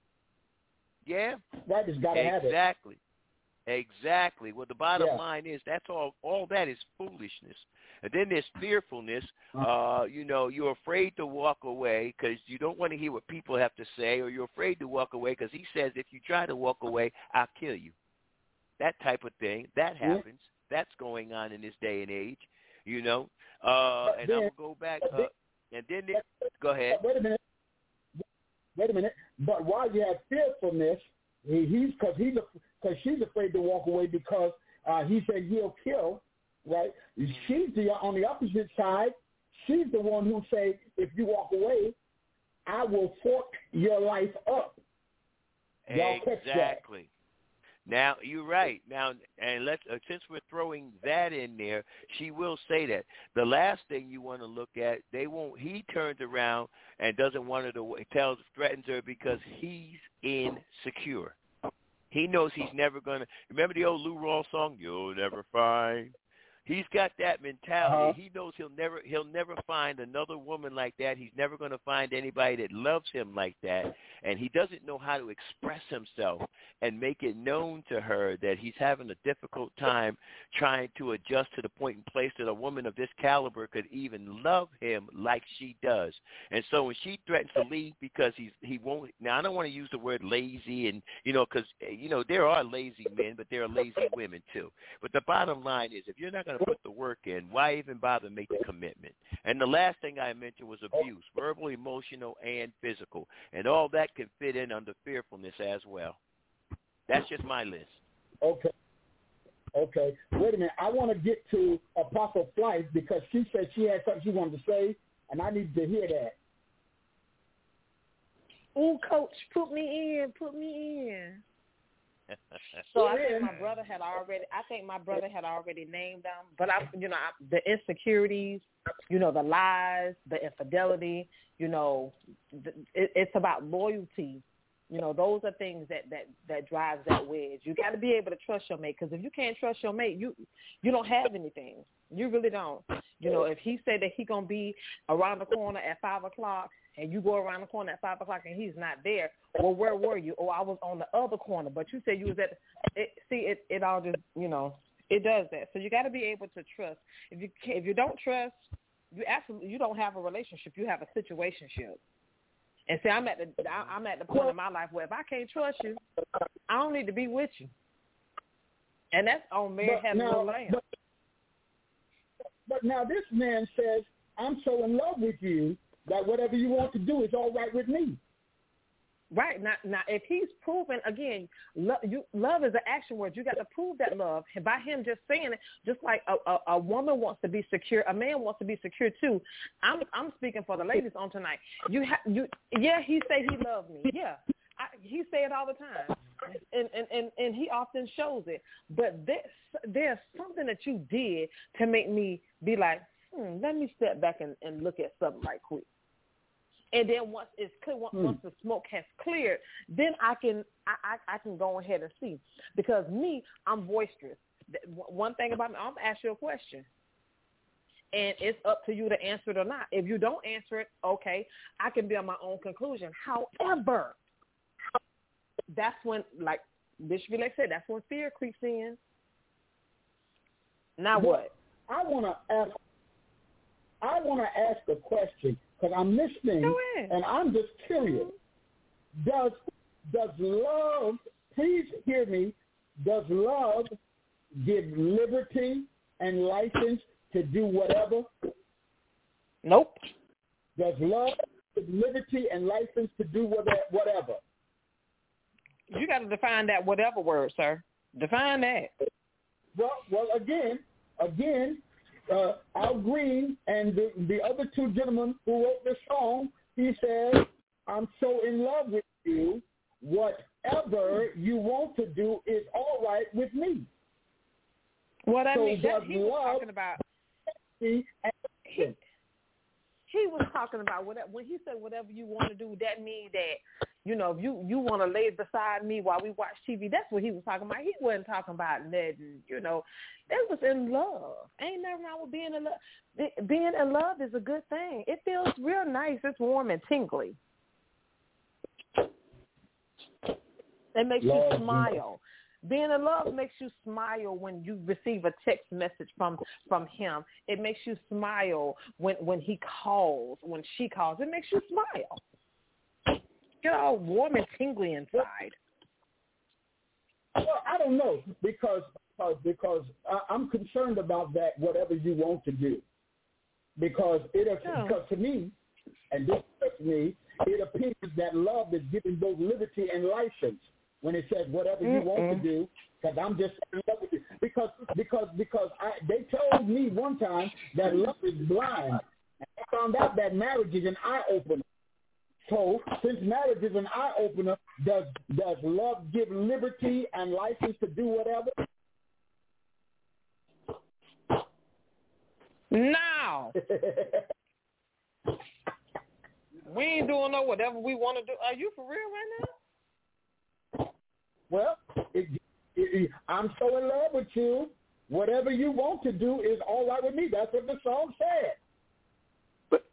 Yeah, right has gotta have it. Exactly. Exactly. Well, the bottom yeah. line is that's all. All that is foolishness. And then there's fearfulness. Uh, you know, you're afraid to walk away because you don't want to hear what people have to say, or you're afraid to walk away because he says if you try to walk away, I'll kill you. That type of thing. That happens. Yeah. That's going on in this day and age. You know. Uh, and then, I'm gonna go back. Uh, and then they, go ahead. Wait a minute. Wait a minute. But while you have fearfulness, he, he's because he's because she's afraid to walk away because uh, he said he'll kill. Right? She's the on the opposite side. She's the one who say, if you walk away, I will fork your life up. Y'all exactly. Now you're right. Now, and let's uh, since we're throwing that in there, she will say that. The last thing you want to look at, they won't. He turns around and doesn't want her to tells threatens her because he's insecure. He knows he's never gonna. Remember the old Lou Rawls song, "You'll Never Find." He's got that mentality. Uh-huh. He knows he'll never he'll never find another woman like that. He's never going to find anybody that loves him like that. And he doesn't know how to express himself and make it known to her that he's having a difficult time trying to adjust to the point and place that a woman of this caliber could even love him like she does. And so when she threatens to leave because he's he won't. Now I don't want to use the word lazy, and you know, because you know there are lazy men, but there are lazy women too. But the bottom line is, if you're not going to put the work in, why even bother make the commitment? And the last thing I mentioned was abuse, verbal, emotional, and physical. And all that can fit in under fearfulness as well. That's just my list. Okay. Okay. Wait a minute. I want to get to Apostle Flight because she said she had something she wanted to say, and I need to hear that. Oh, Coach, put me in. Put me in. So I think my brother had already. I think my brother had already named them. But I, you know, I, the insecurities, you know, the lies, the infidelity. You know, the, it, it's about loyalty. You know, those are things that that that drives that wedge. You got to be able to trust your mate, because if you can't trust your mate, you you don't have anything. You really don't. You know, if he said that he gonna be around the corner at five o'clock, and you go around the corner at five o'clock and he's not there, well, where were you? Oh, I was on the other corner, but you said you was at. It, see, it it all just, you know, it does that. So you got to be able to trust. If you can't, if you don't trust, you absolutely you don't have a relationship. You have a situationship. And see, I'm at the I'm at the point in my life where if I can't trust you, I don't need to be with you. And that's on Mary Had a Little Lamb. But, but now this man says, I'm so in love with you that whatever you want to do is all right with me. Right. Now, now if he's proven, again, love, you, love is an action word. You got to prove that love. And by him just saying it, just like a, a, a woman wants to be secure, a man wants to be secure too. I'm I'm speaking for the ladies on tonight. You ha, you yeah, he say he loved me. Yeah, I, he say it all the time, and, and, and, and he often shows it. But there's, there's something that you did to make me be like, hmm, let me step back and, and look at something right quick. And then once it's clear, once, hmm. once the smoke has cleared, then I can I, I, I can go ahead and see. Because me, I'm boisterous. One thing about me, I'm gonna ask you a question, and it's up to you to answer it or not. If you don't answer it, okay, I can build my own conclusion. However, that's when, like Bishop Elect said, that's when fear creeps in. Now well, what? I wanna ask. I wanna ask a question. Because I'm listening, and I'm just curious. Does does love, please hear me, does love give liberty and license to do whatever? Nope. Does love give liberty and license to do whatever? You got to define that whatever word, sir. Define that. Well, well, again, again, uh, Al Green and the, the other two gentlemen who wrote this song, he said, I'm so in love with you, whatever you want to do is all right with me. Well, that so means that he was talking about. He, he, he was talking about whatever, when he said whatever you want to do, that means that, you know, if you, you want to lay beside me while we watch T V, that's what he was talking about. He wasn't talking about letting, you know, they was in love. Ain't nothing wrong with being in love. Being in love is a good thing. It feels real nice. It's warm and tingly. It makes Lord, you smile. Being in love makes you smile when you receive a text message from, from him. It makes you smile when, when he calls, when she calls. It makes you smile. Get all warm and tingly inside. Well, I don't know because because, because I, I'm concerned about that. Whatever you want to do, because it oh. because to me, and this to me, it appears that love is giving both liberty and license. When it says whatever you Mm-mm. want to do, because I'm just in love with you. Because because because I, they told me one time that love is blind. And I found out that marriage is an eye opener. So since marriage is an eye opener, does does love give liberty and license to do whatever? No. We ain't doing no whatever we want to do. Are you for real right now? Well, it, it, it, I'm so in love with you. Whatever you want to do is all right with me. That's what the song said. But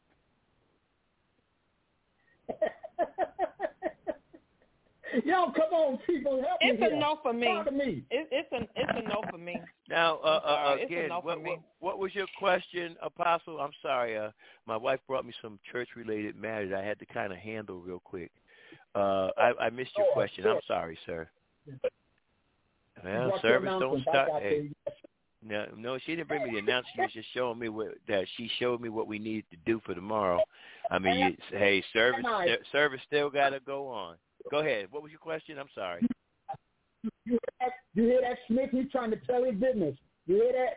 yo, come on, people, help it's me. It's a no for me. Talk to me. It, it's a it's a no for me. Now, uh, uh, again, no what, me. what, what was your question, Apostle? I'm sorry. Uh, my wife brought me some church-related matters I had to kind of handle real quick. Uh, I, I missed your oh, question. sure. I'm sorry, sir. Well, service don't start. Hey, no, no, she didn't bring me the announcement. She was just showing me what that she showed me what we needed to do for tomorrow. I mean, you, hey, service, service still got to go on. Go ahead. What was your question? I'm sorry. You hear that, you hear that Smith? He's trying to tell his business. You hear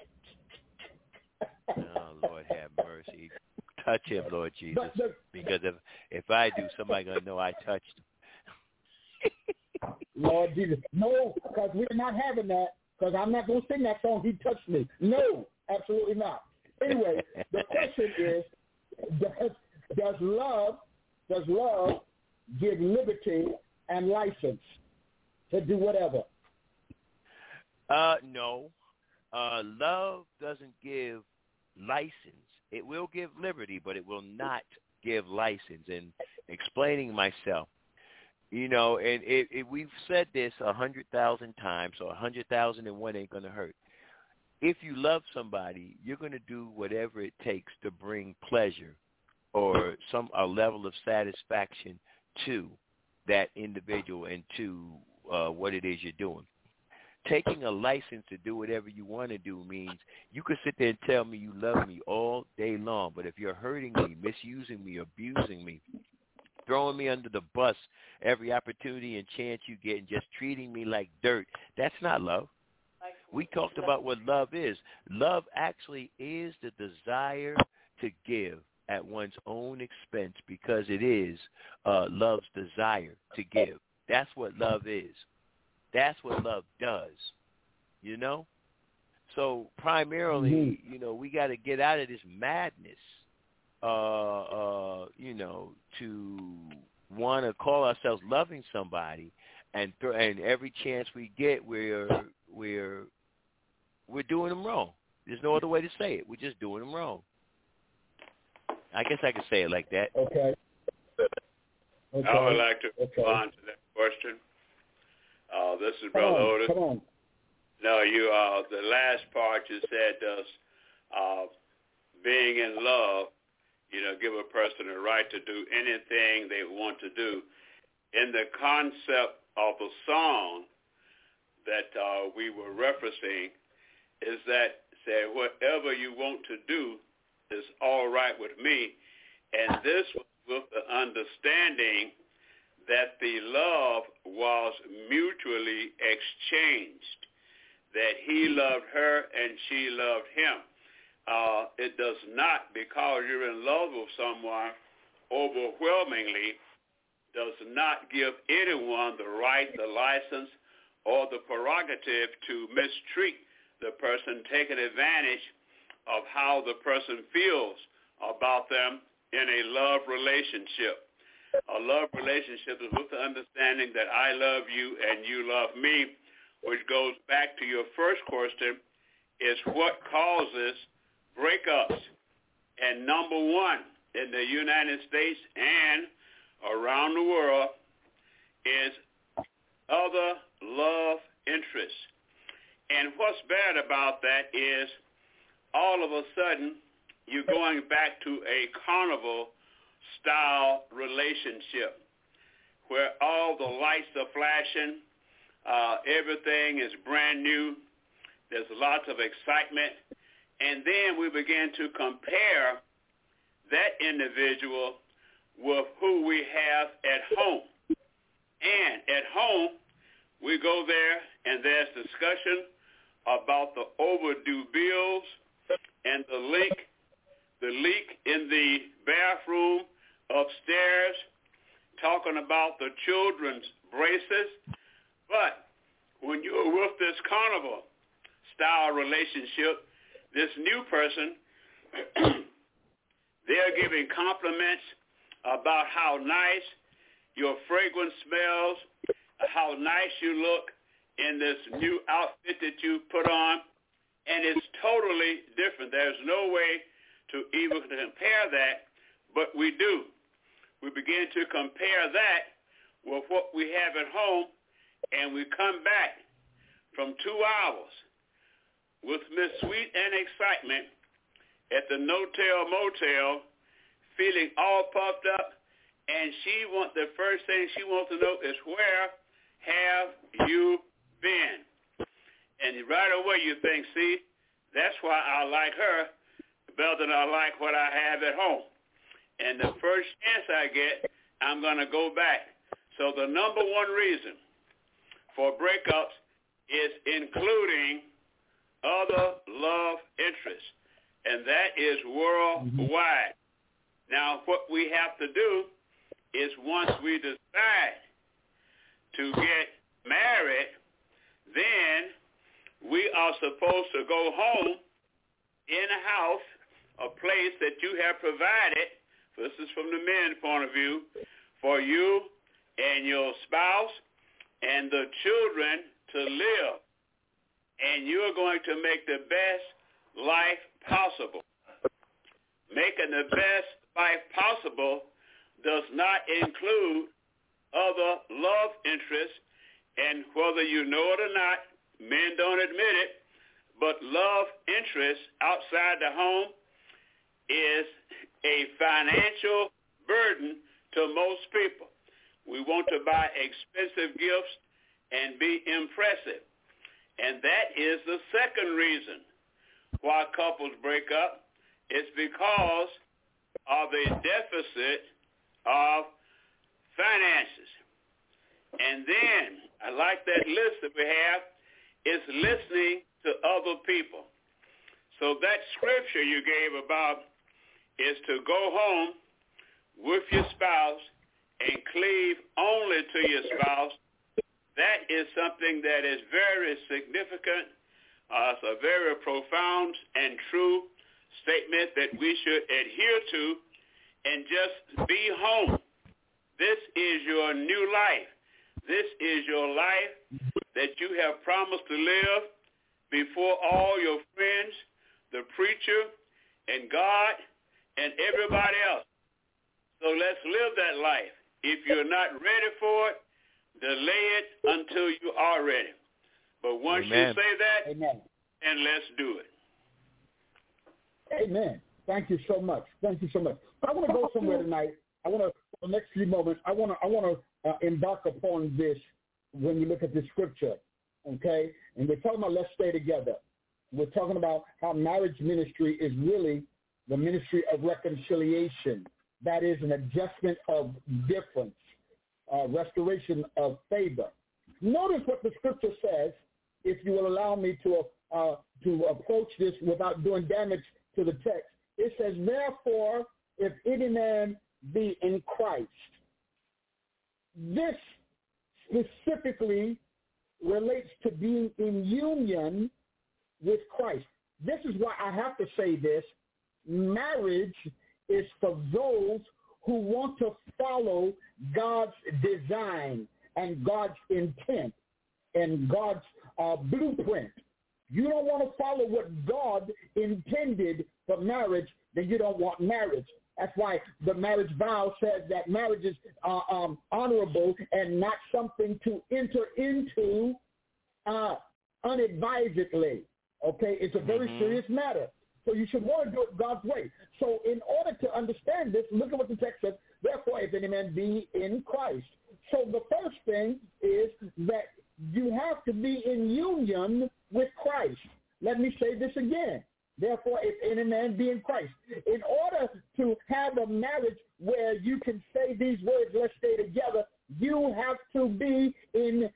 that? Oh, Lord have mercy. Touch him, Lord Jesus. Because if if I do, somebody gonna know I touched him. Lord Jesus, no, because we're not having that. Because I'm not gonna sing that song. He touched me. No, absolutely not. Anyway, the question is: Does does love does love give liberty and license to do whatever? Uh, no. Uh, love doesn't give license. It will give liberty, but it will not give license. And explaining myself, you know, and it, it, we've said this a hundred thousand times, so a hundred thousand and one ain't going to hurt. If you love somebody, you're going to do whatever it takes to bring pleasure or some a level of satisfaction to that individual and to uh, what it is you're doing. Taking a license to do whatever you want to do means you could sit there and tell me you love me all day long, but if you're hurting me, misusing me, abusing me, throwing me under the bus every opportunity and chance you get and just treating me like dirt, that's not love. We talked about what love is. Love actually is the desire to give at one's own expense because it is uh, love's desire to give. That's what love is. That's what love does, you know? So primarily, mm-hmm. you know, we got to get out of this madness, uh, uh, you know, to want to call ourselves loving somebody, and th- and every chance we get, we're we're we're doing them wrong. There's no other way to say it. We're just doing them wrong. I guess I could say it like that. Okay. okay. I would like to okay. respond to that question. Uh, this is Brother come on, Otis. Come on. No, you. Uh, the last part you said does uh, being in love, you know, give a person the right to do anything they want to do. In the concept of a song that uh, we were referencing, is that say whatever you want to do is all right with me. And this was with the understanding that the love was mutually exchanged, that he loved her and she loved him. Uh, it does not, because you're in love with someone, overwhelmingly does not give anyone the right, the license, or the prerogative to mistreat the person, taking advantage of how the person feels about them in a love relationship. A love relationship is with the understanding that I love you and you love me, which goes back to your first question, is what causes breakups. And number one in the United States and around the world is other love interests. And what's bad about that is all of a sudden you're going back to a carnival style relationship where all the lights are flashing, uh, everything is brand new, there's lots of excitement, and then we begin to compare that individual with who we have at home. And at home, we go there and there's discussion about the overdue bills and the leak, the leak in the bathroom upstairs, talking about the children's braces. But when you're with this carnival style relationship, this new person, they're giving compliments about how nice your fragrance smells, how nice you look in this new outfit that you put on, and it's totally different. There's no way to even compare that, but we do. We begin to compare that with what we have at home, and we come back from two hours with Miss Sweet and excitement at the no-tell motel, feeling all puffed up, and she want the first thing she wants to know is, where have you been? And right away you think, see, that's why I like her better than I like what I have at home. And the first chance I get, I'm going to go back. So the number one reason for breakups is including other love interests, and that is worldwide. Mm-hmm. Now, what we have to do is once we decide to get married, then we are supposed to go home in a house, a place that you have provided, this is from the men's point of view, for you and your spouse and the children to live. And you're going to make the best life possible. Making the best life possible does not include other love interests, and whether you know it or not, men don't admit it, but love interest outside the home is a financial burden to most people. We want to buy expensive gifts and be impressive. And that is the second reason why couples break up. It's because of a deficit of finances. And then, I like that list that we have, is listening to other people. So that scripture you gave about is to go home with your spouse and cleave only to your spouse. That is something that is very significant. Uh, it's a very profound and true statement that we should adhere to and just be home. This is your new life. This is your life that you have promised to live before all your friends, the preacher, and God, and everybody else. So let's live that life. If you're not ready for it, delay it until you are ready. But once Amen. You say that, Amen. And let's do it. Amen. Thank you so much. Thank you so much. I want to go somewhere tonight. I want to, for the next few moments, I want to, I want to uh, embark upon this when you look at the scripture, okay? And we're talking about let's stay together. We're talking about how marriage ministry is really the ministry of reconciliation. That is an adjustment of difference, uh, restoration of favor. Notice what the scripture says, if you will allow me to, uh, to approach this without doing damage to the text. It says, therefore, if any man be in Christ. This specifically relates to being in union with Christ. This is why I have to say this. Marriage is for those who want to follow God's design and God's intent and God's uh, blueprint. You don't want to follow what God intended for marriage, then you don't want marriage. That's why the marriage vow says that marriage is uh, um, honorable and not something to enter into uh, unadvisedly. Okay, it's a very mm-hmm. serious matter. So you should want to do it God's way. So in order to understand this, look at what the text says. Therefore, if any man be in Christ. So the first thing is that you have to be in union with Christ. Let me say this again. Therefore, if any man be in Christ. In order to have a marriage where you can say these words, let's stay together, you have to be in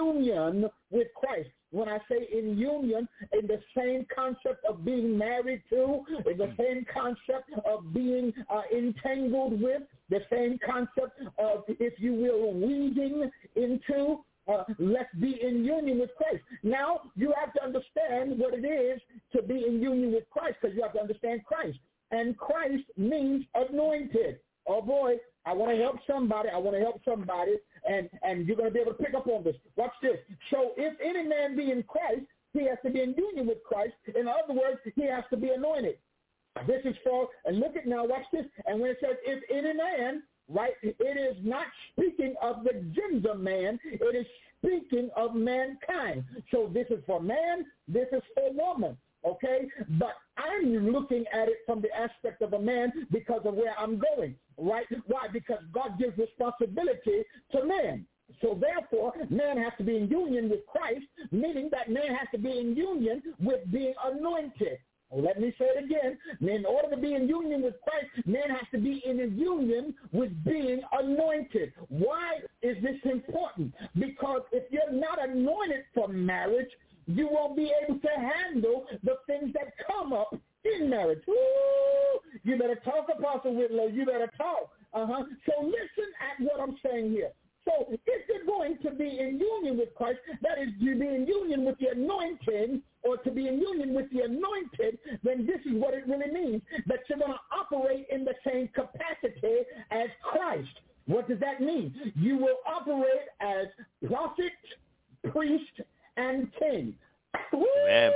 union with Christ. When I say in union, in the same concept of being married to, in the same concept of being uh, entangled with, the same concept of, if you will, weaving into, uh, let's be in union with Christ. Now, you have to understand what it is to be in union with Christ, because you have to understand Christ. And Christ means anointed. Oh, boy, I want to help somebody. I want to help somebody, and, and you're going to be able to pick up on this. Watch this. So if any man be in Christ, he has to be in union with Christ. In other words, he has to be anointed. This is for, and look at now, watch this. And when it says if any man, right, it is not speaking of the gender man. It is speaking of mankind. So this is for man. This is for woman. Okay, but I'm looking at it from the aspect of a man because of where I'm going, right? Why? Because God gives responsibility to man. So therefore, man has to be in union with Christ, meaning that man has to be in union with being anointed. Let me say it again. In order to be in union with Christ, man has to be in a union with being anointed. Why is this important? Because if you're not anointed for marriage, you won't be able to handle the things that come up in marriage. Ooh, you better talk, Apostle Whitlow. You better talk. Uh-huh. So listen at what I'm saying here. So if you're going to be in union with Christ, that is to be in union with the anointing, or to be in union with the anointed, then this is what it really means, that you're going to operate in the same capacity as Christ. What does that mean? You will operate as prophet, priest, and king. Amen.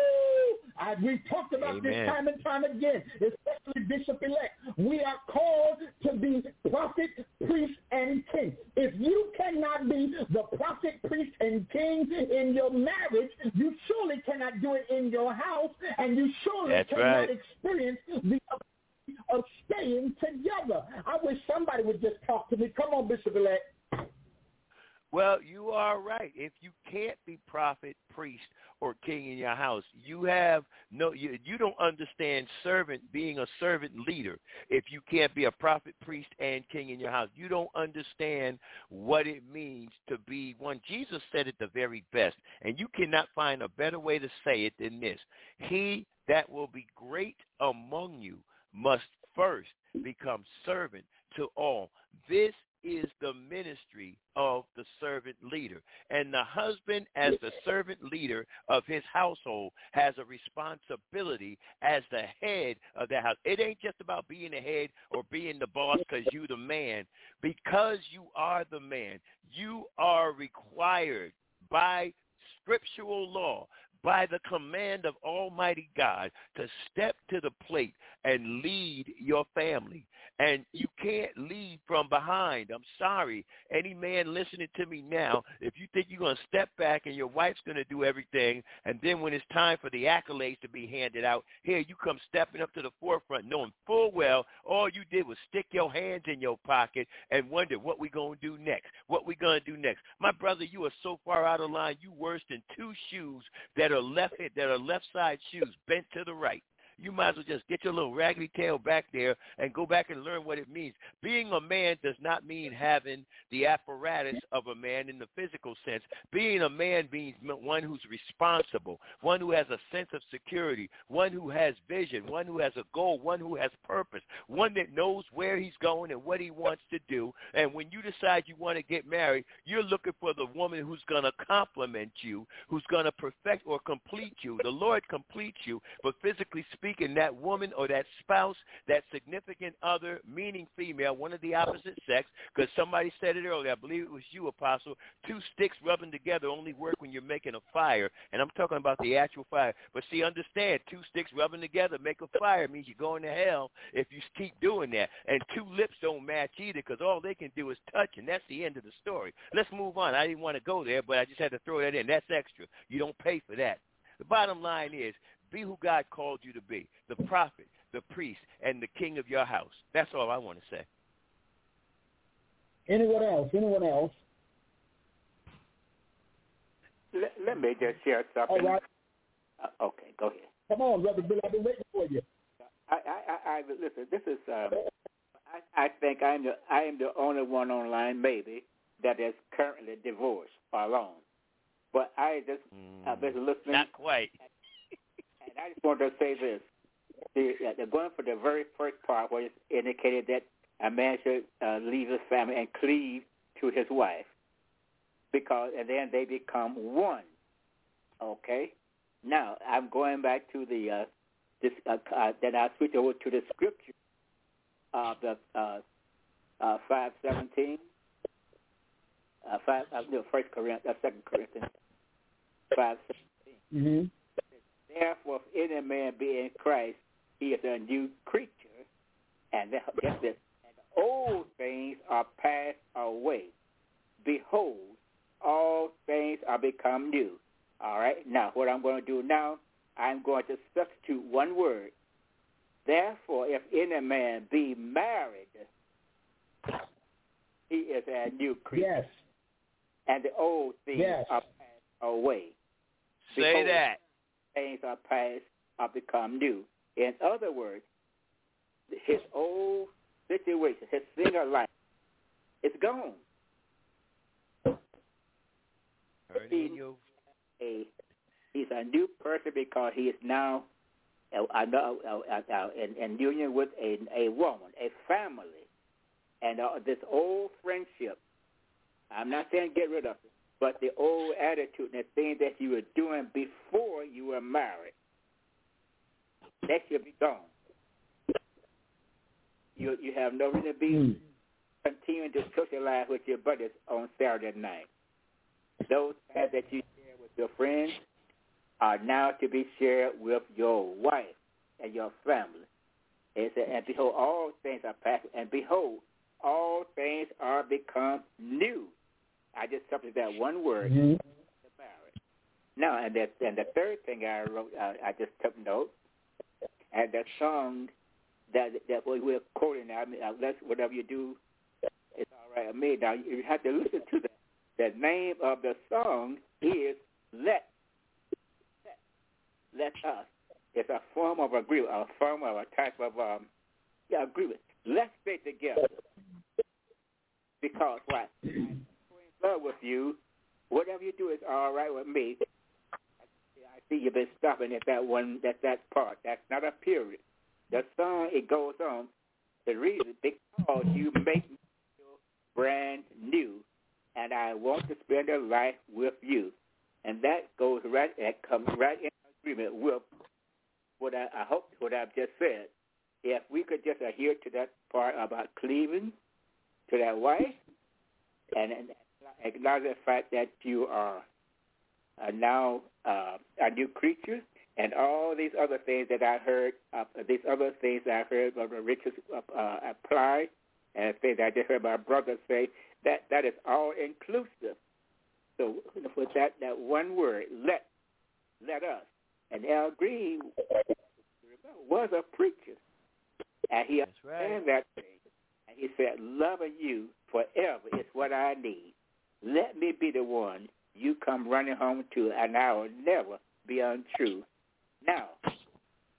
I, we've talked about Amen. this time and time again, especially Bishop-elect. We are called to be prophet, priest, and king. If you cannot be the prophet, priest, and king in your marriage, you surely cannot do it in your house, and you surely That's cannot right. experience the of staying together. I wish somebody would just talk to me. Come on, Bishop-elect. Well, you are right. If you can't be prophet, priest, or king in your house, you have no. You, you don't understand servant being a servant leader. If you can't be a prophet, priest, and king in your house, you don't understand what it means to be one. Jesus said it the very best, and you cannot find a better way to say it than this: He that will be great among you must first become servant to all. This is the ministry of the servant leader. And the husband, as the servant leader of his household, has a responsibility as the head of the house. It ain't just about being the head or being the boss because you the man. Because you are the man, you are required by scriptural law, by the command of Almighty God, to step to the plate and lead your family. And you can't lead from behind. I'm sorry. Any man listening to me now, if you think you're going to step back and your wife's going to do everything, and then when it's time for the accolades to be handed out, here you come stepping up to the forefront, knowing full well all you did was stick your hands in your pocket and wonder what we going to do next, what we going to do next. My brother, you are so far out of line, you worse than two shoes that are left that are left side shoes bent to the right. you might as well just get your little raggedy tail back there and go back and learn what it means. Being a man does not mean having the apparatus of a man in the physical sense. Being a man means one who's responsible, one who has a sense of security, one who has vision, one who has a goal, one who has purpose, one that knows where he's going and what he wants to do. And when you decide you want to get married, you're looking for the woman who's going to complement you, who's going to perfect or complete you. The Lord completes you, but physically speaking, that woman or that spouse, that significant other, meaning female, one of the opposite sex, because somebody said it earlier, I believe it was you, Apostle, two sticks rubbing together only work when you're making a fire, and I'm talking about the actual fire. But see, understand, two sticks rubbing together make a fire means you're going to hell if you keep doing that. And two lips don't match either, because all they can do is touch, and that's the end of the story. Let's move on. I didn't want to go there, but I just had to throw that in. That's extra. You don't pay for that. The bottom line is, be who God called you to be, the prophet, the priest, and the king of your house. That's all I want to say. Anyone else? Anyone else? Let, let me just share something. All right. Uh, okay, go ahead. Come on, Brother Bill. I've been waiting for you. I, I, I, I listen. This is. Um, I, I think I'm the. I am the only one online, maybe, that is currently divorced or alone. But I just. Mm, I've been listening. Not quite. And I just want to say this. They're, they're going for the very first part where it's indicated that a man should uh, leave his family and cleave to his wife, because and then they become one. Okay. Now I'm going back to the uh, this. Uh, uh, then I switch over to the scripture of the uh, uh, five seventeen. Uh, five. Uh, no, First Corinthians. Uh, Second Corinthians. Five seventeen. Mm-hmm. Therefore, if any man be in Christ, he is a new creature, and that, that's it. And the old things are passed away. Behold, all things are become new. All right. Now, what I'm going to do now, I'm going to substitute one word. Therefore, if any man be married, he is a new creature. Yes. And the old things yes. are passed away. Say Behold, that. Things are passed, are become new. In other words, his old situation, his single life, is gone. He, a, he's a new person because he is now uh, uh, uh, uh, in, in union with a, a woman, a family, and uh, this old friendship. I'm not saying get rid of it, but the old attitude and the things that you were doing before you were married, that should be gone. You you have no reason to be mm. continuing to socialize with your buddies on Saturday night. Those times that you share with your friends are now to be shared with your wife and your family. It said, and behold, all things are passed, and behold, all things are become new. I just substituted that one word, mm-hmm. Now, and, that, and the third thing I wrote, uh, I just took note, and that song that that we're quoting, I mean, unless whatever you do, it's all right with me. Now, you have to listen to that. The name of the song is Let. Let, Let Us. It's a form of agreement, a form of a type of um, yeah, agreement. Let's stay together. Because what? I'm in love with you. Whatever you do is all right with me. I see you've been stopping at that one, at that part. That's not a period. The song, it goes on. The reason, because you make me feel brand new, and I want to spend a life with you. And that goes right, that comes right in agreement with what I, I hope, what I've just said. If we could just adhere to that part about cleaving to that wife, and, and acknowledge the fact that you are uh, now uh, a new creature, and all these other things that I heard, uh, these other things that I heard Brother Richard uh, apply, and things that I just heard my brother say, that that is all inclusive. So with that, that one word, let, let us. And Al Green was a preacher, and he That's understands right. that thing. And he said, loving you forever is what I need. Let me be the one you come running home to, and I will never be untrue. Now,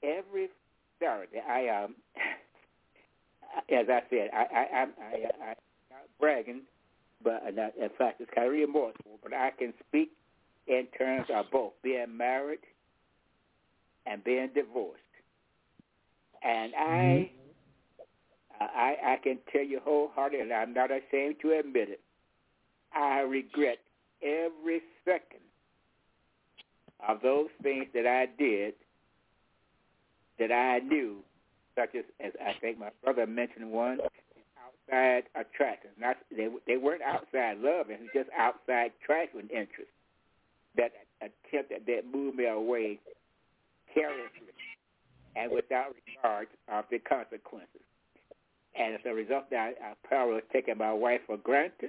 every Saturday, I um, as I said, I I I'm I, I, I'm not bragging, but not, in fact, it's kind of remorseful. But I can speak in terms of both being married and being divorced, and I mm-hmm. I I can tell you wholeheartedly, and I'm not ashamed to admit it, I regret every second of those things that I did that I knew, such as, as I think my brother mentioned one, outside attraction. Not they they weren't outside love, it was just outside trifling interest that attempted that moved me away carelessly and without regard of the consequences. And as a result, I, I probably was taking my wife for granted.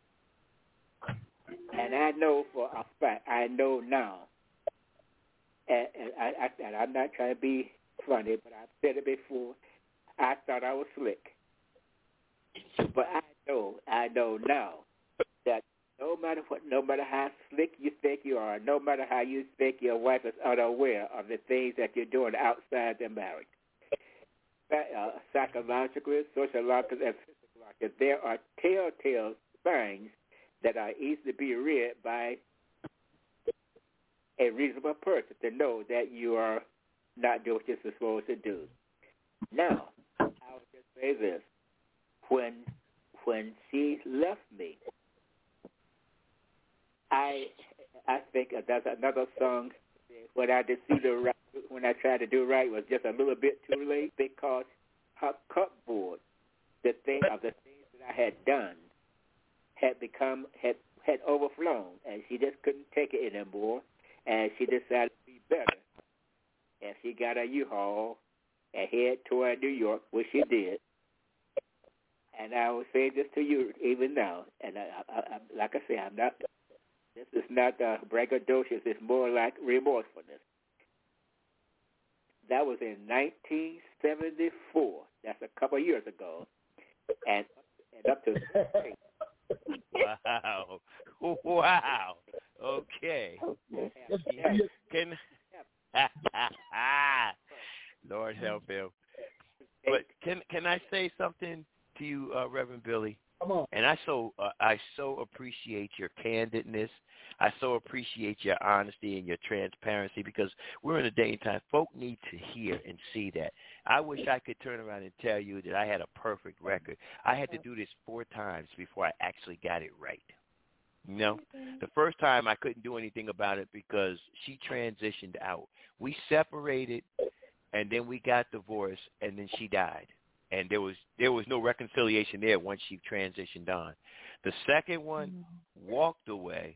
And I know for a fact, I know now, and, and, I, I, and I'm not trying to be funny, but I've said it before, I thought I was slick. But I know, I know now that no matter what, no matter how slick you think you are, no matter how you think your wife is unaware of the things that you're doing outside the marriage, uh, psychologically, sociologically, and physiologically, there are telltale signs that are easy to be read by a reasonable person to know that you are not doing what you're supposed to do. Now, I would just say this. When when she left me, I I think that's another song. When I did see the right, when I tried to do right was just a little bit too late because her cupboard, the thing of the things that I had done, had become had had overflown, and she just couldn't take it anymore, and she decided to be better, and she got a U-Haul and head toward New York, which she did. And I will say this to you even now, and I, I, I, like I say, I'm not. This is not uh, braggadocious. It's more like remorsefulness. That was in nineteen seventy-four. That's a couple of years ago, and and up to. Wow! Wow! Okay. Can Lord help him. But can can I say something to you, uh, Reverend Billy? Come on. And I so uh, I so appreciate your candidness. I so appreciate your honesty and your transparency because we're in a day and time. Folk need to hear and see that. I wish I could turn around and tell you that I had a perfect record. I had to do this four times before I actually got it right. You know, the first time I couldn't do anything about it because she transitioned out. We separated, and then we got divorced, and then she died. And there was there was no reconciliation there once she transitioned on. The second one walked away,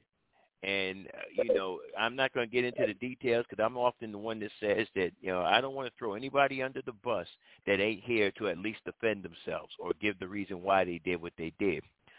and uh, you know I'm not going to get into the details because I'm often the one that says that you know I don't want to throw anybody under the bus that ain't here to at least defend themselves or give the reason why they did what they did.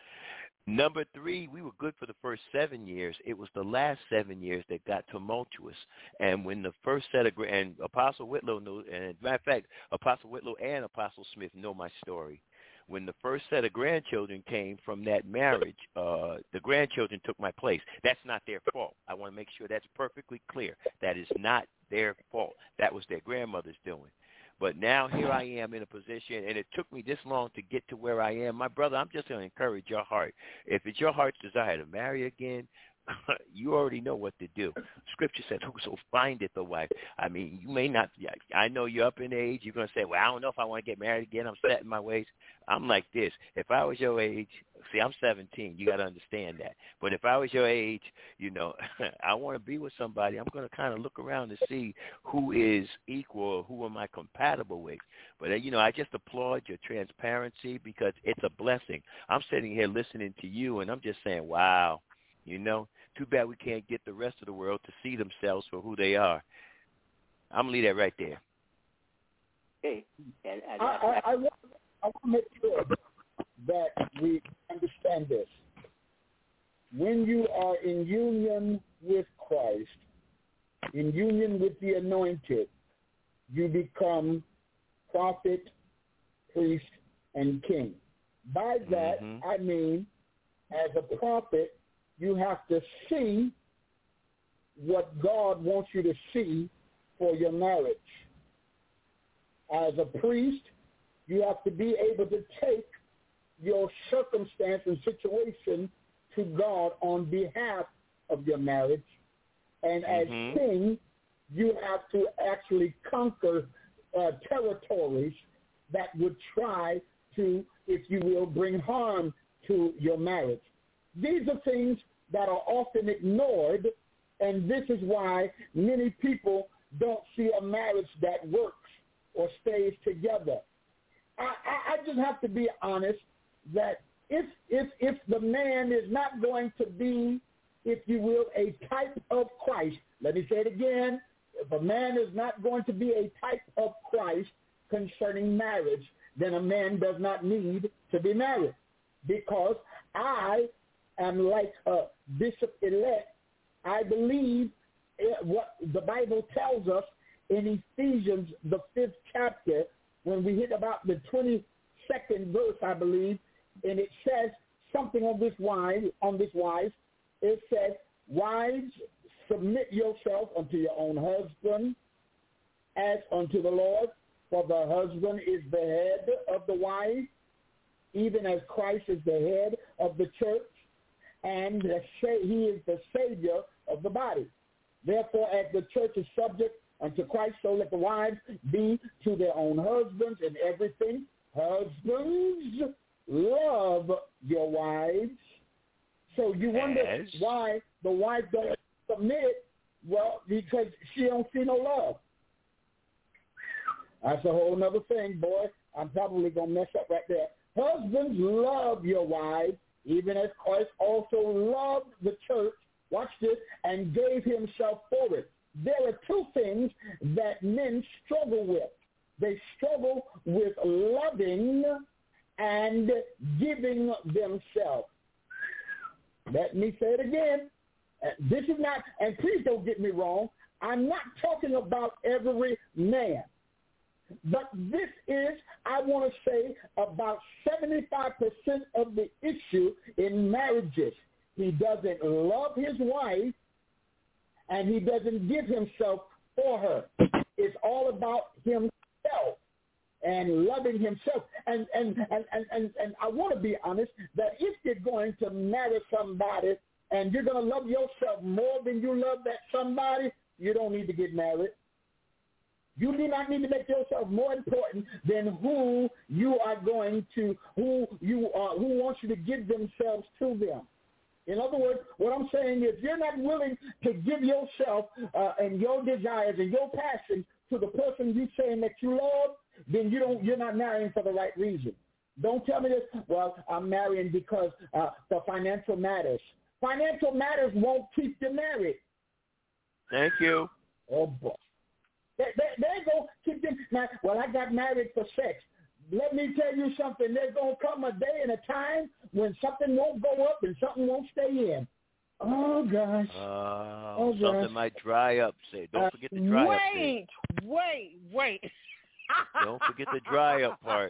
Number three, we were good for the first seven years. It was the last seven years that got tumultuous. And when the first set of, and Apostle Whitlow knows, and as a matter of fact, Apostle Whitlow and Apostle Smith know my story. When the first set of grandchildren came from that marriage, uh, the grandchildren took my place. That's not their fault. I want to make sure that's perfectly clear. That is not their fault. That was their grandmother's doing. But now here I am in a position, and it took me this long to get to where I am. My brother, I'm just going to encourage your heart. If it's your heart's desire to marry again, you already know what to do. Scripture says, whoso findeth a wife. I mean, you may not, I know you're up in age. You're going to say, well, I don't know if I want to get married again. I'm set in my ways. I'm like this. If I was your age, see, I'm seventeen. You got to understand that. But if I was your age, you know, I want to be with somebody. I'm going to kind of look around to see who is equal, who am I compatible with. But, you know, I just applaud your transparency because it's a blessing. I'm sitting here listening to you, and I'm just saying, wow. You know, too bad we can't get the rest of the world to see themselves for who they are. I'm going to leave that right there. Hey, and, and, I, I, I, want, I want to make sure that we understand this. When you are in union with Christ, in union with the anointed, you become prophet, priest, and king. By that, mm-hmm. I mean, as a prophet, you have to see what God wants you to see for your marriage. As a priest, you have to be able to take your circumstance and situation to God on behalf of your marriage. And as mm-hmm. king, you have to actually conquer uh, territories that would try to, if you will, bring harm to your marriage. These are things that are often ignored, and this is why many people don't see a marriage that works or stays together. I, I, I just have to be honest that if if if the man is not going to be, if you will, a type of Christ, let me say it again, if a man is not going to be a type of Christ concerning marriage, then a man does not need to be married. Because I am like a bishop-elect. I believe what the Bible tells us in Ephesians, the fifth chapter, when we hit about the twenty-second verse, I believe, and it says something on this wise, on this wise. It says, wives, submit yourself unto your own husband as unto the Lord, for the husband is the head of the wife, even as Christ is the head of the church, and he is the Savior of the body. Therefore, as the church is subject unto Christ, so let the wives be to their own husbands in everything. Husbands, love your wives. So you wonder yes. why the wife don't submit. Well, because she don't see no love. That's a whole other thing, boy. I'm probably going to mess up right there. Husbands, love your wives, even as Christ also loved the church, watch this, and gave himself for it. There are two things that men struggle with. They struggle with loving and giving themselves. Let me say it again. This is not, and please don't get me wrong, I'm not talking about every man. But this is, I want to say, about seventy-five percent of the issue in marriages. He doesn't love his wife, and he doesn't give himself for her. It's all about himself and loving himself. And and, and, and, and, and I want to be honest that if you're going to marry somebody and you're going to love yourself more than you love that somebody, you don't need to get married. You do not need to make yourself more important than who you are going to, who you are, who wants you to give themselves to them. In other words, what I'm saying is you're not willing to give yourself uh, and your desires and your passion to the person you're saying that you love, then you don't, you're not marrying for the right reason. Don't tell me this, well, I'm marrying because uh, the financial matters. Financial matters won't keep you married. Thank you. Oh, boy. There, there, there you go. Keep them. Now, well, I got married for sex. Let me tell you something. There's going to come a day and a time when something won't go up and something won't stay in. Oh, gosh. Uh, oh, something gosh. might dry up. Say, don't uh, forget the dry wait, up. Wait, wait, wait. Don't forget the dry up part.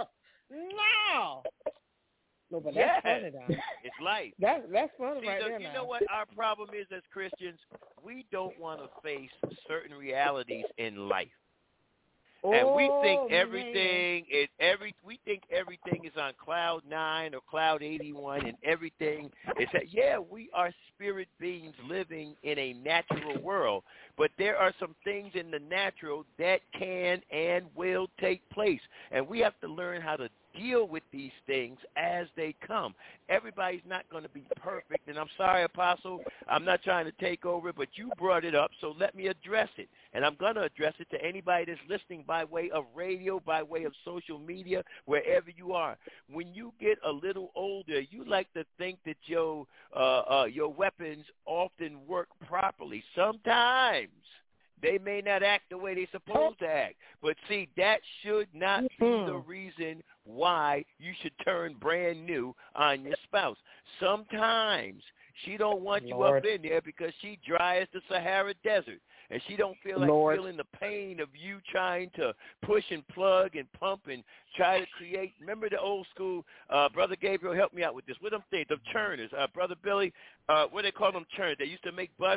No. No, but that's yeah. funny, though. It's light. That's that's funny See, right the, there. You now. know what our problem is as Christians? We don't want to face certain realities in life. Oh, and we think everything man. is every. We think everything is on cloud nine or cloud eighty-one, and everything is that. Yeah, we are spirit beings living in a natural world, but there are some things in the natural that can and will take place, and we have to learn how to deal with these things as they come. Everybody's not going to be perfect, and I'm sorry, Apostle, I'm not trying to take over, but you brought it up, so let me address it. And I'm going to address it to anybody that's listening by way of radio, by way of social media, wherever you are. When you get a little older, you like to think that your uh, uh, your weapons often work properly. Sometimes they may not act the way they're supposed to act. But see, that should not be the reason why you should turn brand new on your spouse. Sometimes she don't want you Lord. up in there because she dry as the Sahara Desert. And she don't feel like Lord. feeling the pain of you trying to push and plug and pump and try to create. Remember the old school, uh, Brother Gabriel, help me out with this. What them things? The churners. Uh, Brother Billy, uh, what they call them churners? They used to make butter.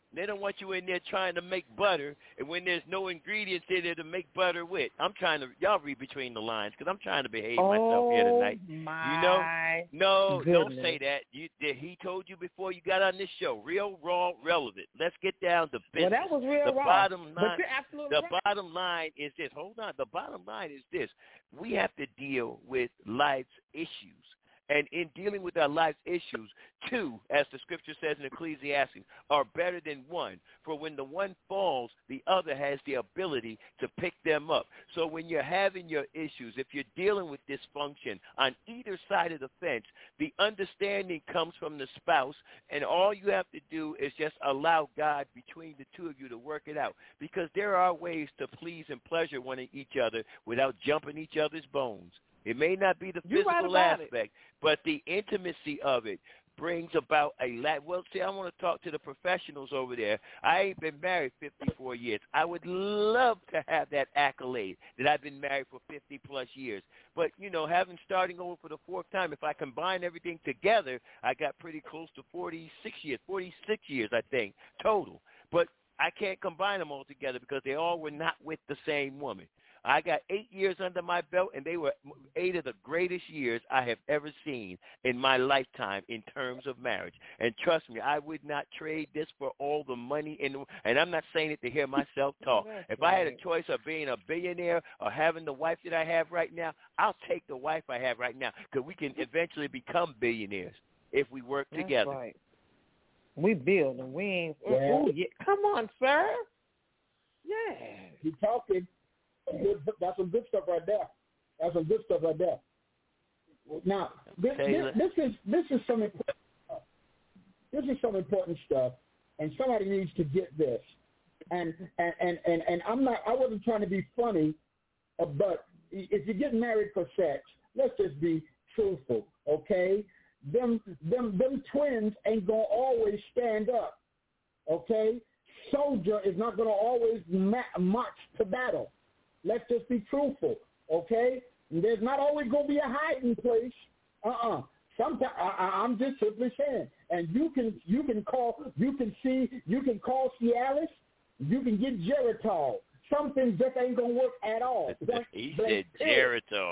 They don't want you in there trying to make butter, and when there's no ingredients in there to make butter with. I'm trying to, y'all read between the lines, because I'm trying to behave oh, myself here tonight. My you know, no, goodness. don't say that. You, he told you before you got on this show, real, raw, relevant. Let's get down to business. Well, that was real the raw. Bottom line, but you're absolutely the right. bottom line is this. Hold on. The bottom line is this. We have to deal with life's issues. And in dealing with our life's issues, two, as the scripture says in Ecclesiastes, are better than one. For when the one falls, the other has the ability to pick them up. So when you're having your issues, if you're dealing with dysfunction on either side of the fence, the understanding comes from the spouse, and all you have to do is just allow God between the two of you to work it out. Because there are ways to please and pleasure one each other without jumping each other's bones. It may not be the You're physical right about aspect, it. but the intimacy of it brings about a lot. Well, see, I want to talk to the professionals over there. I ain't been married fifty-four years. I would love to have that accolade that I've been married for fifty plus years. But, you know, having starting over for the fourth time, if I combine everything together, I got pretty close to forty-six years, forty-six years, I think, total. But I can't combine them all together because they all were not with the same woman. I got eight years under my belt, and they were eight of the greatest years I have ever seen in my lifetime in terms of marriage. And trust me, I would not trade this for all the money in the, and I'm not saying it to hear myself talk. If I had a choice of being a billionaire or having the wife that I have right now, I'll take the wife I have right now because we can eventually become billionaires if we work That's together. Right. We build, and we ain't. Yeah. Ooh, yeah. Come on, sir. Yeah. He's talking. That's some good stuff right there. That's some good stuff right there. Now, this, this, this is this is some important stuff. This is some important stuff, and somebody needs to get this. And and, and, and, and I'm not. I wasn't trying to be funny, uh, but if you get married for sex, let's just be truthful, okay? Them them them twins ain't gonna always stand up, okay? Soldier is not gonna always ma- march to battle. Let's just be truthful, okay? There's not always going to be a hiding place. Uh-uh. Sometimes I, I'm just simply saying. And you can you can call you can see you can call Cialis. You can get Geritol. Some things just ain't going to work at all. Blank, he blank said Geritol.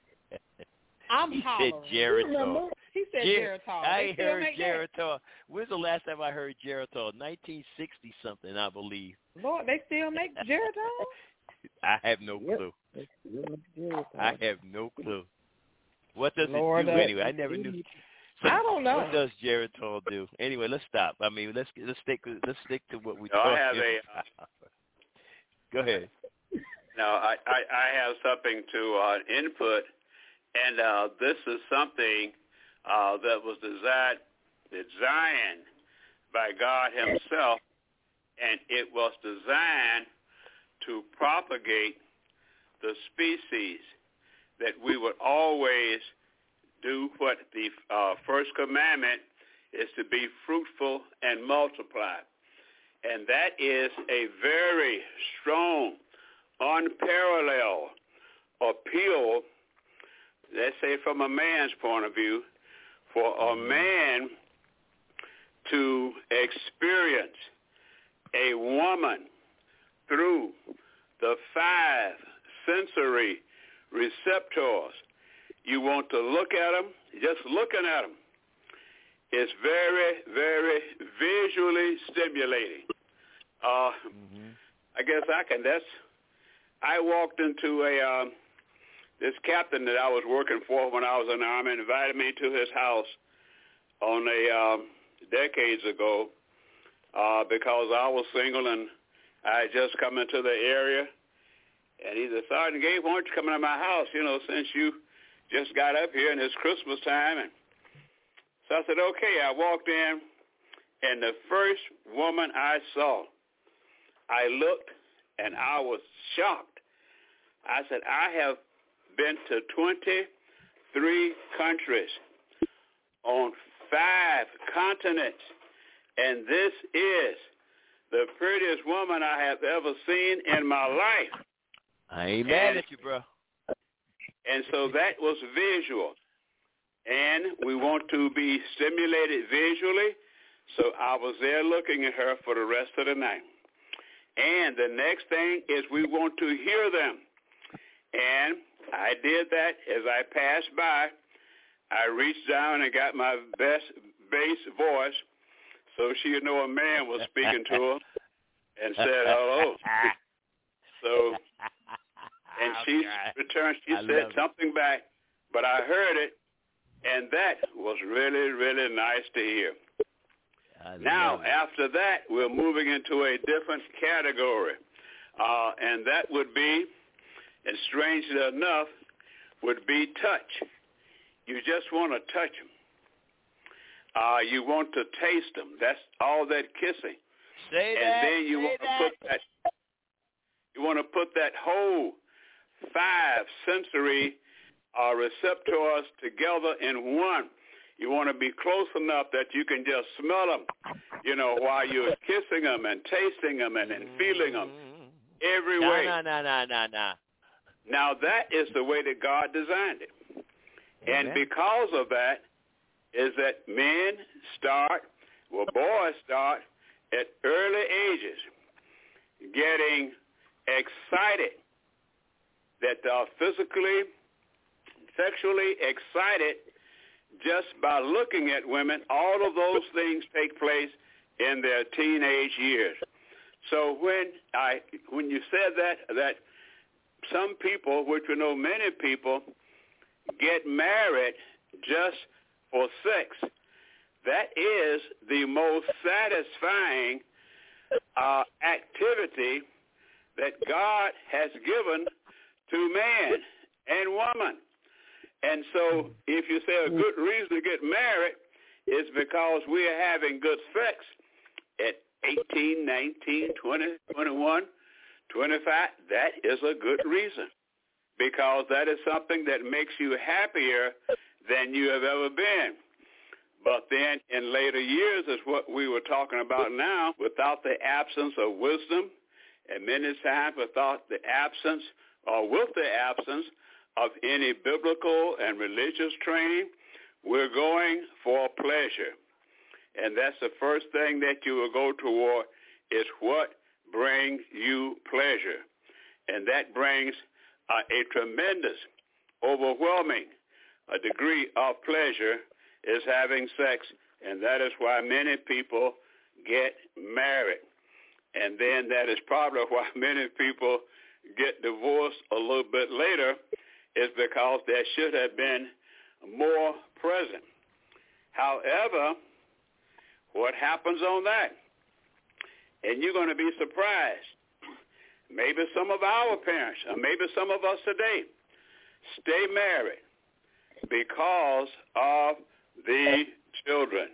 I'm he hollering. said Geritol. He said Ger- Geritol. I They ain't still heard make Geritol. When's the last time I heard Geritol? nineteen sixty something, I believe. That? Lord, they still make Geritol? I have no clue. Yep. I have no clue. What does Lord, it do uh, anyway? I never knew. So, I don't know. What does Geritol do? Anyway, let's stop. I mean, let's let's stick let's stick to what we No, talked I have about. a, uh, Go ahead. No, I, I, I have something to uh, input, and uh, this is something uh, that was designed, designed by God himself, and it was designed to propagate the species, that we would always do what the uh, first commandment is, to be fruitful and multiply. And that is a very strong, unparalleled appeal, let's say from a man's point of view, for a man to experience a woman through the five sensory receptors. You want to look at them, just looking at them is very, very visually stimulating. Uh, mm-hmm. I guess I can, that's, I walked into a, um, this captain that I was working for when I was in the Army invited me to his house on a, um, decades ago uh, because I was single and I had just come into the area. And he said, Sergeant Gabe, why don't you come into my house, you know, since you just got up here and it's Christmas time. And so I said, okay. I walked in, and the first woman I saw, I looked, and I was shocked. I said, I have been to twenty-three countries on five continents, and this is the prettiest woman I have ever seen in my life. I ain't and, mad at you, bro. And so that was visual. And we want to be stimulated visually So I was there looking at her for the rest of the night. And the next thing is we want to hear them. And I did that. As I passed by, I reached down and got my best bass voice so she would know a man was speaking to her and said hello. So, and she returned, she I said something back, but I heard it, and that was really, really nice to hear. I now, after that, we're moving into a different category, uh, and that would be, and strangely enough, would be touch. You just want to touch them. Uh, you want to taste them. That's all that kissing. Say and that. then you say want that. to put that. You want to put that whole five sensory uh, receptors together in one. You want to be close enough that you can just smell them, you know, while you're kissing them and tasting them and, and feeling them every no, way. No, no, no, no, no. Now, that is the way that God designed it. Amen. And because of that is that men start, well, boys start at early ages getting excited, that they are physically, sexually excited just by looking at women. All of those things take place in their teenage years. So when I, when you said that, that some people, which we know many people, get married just for sex, that is the most satisfying uh, activity that God has given to man and woman. And so if you say a good reason to get married is because we are having good sex at eighteen, nineteen, twenty, twenty-one, twenty-five, that is a good reason, because that is something that makes you happier than you have ever been. But then in later years is what we were talking about now, without the absence of wisdom, and many times without the absence or with the absence of any biblical and religious training, we're going for pleasure. And that's the first thing that you will go toward, is what brings you pleasure. And that brings uh, a tremendous, overwhelming a degree of pleasure is having sex. And that is why many people get married. And then that is probably why many people get divorced a little bit later, is because there should have been more present. However, what happens on that? And you're going to be surprised. Maybe some of our parents, or maybe some of us today, stay married because of the children.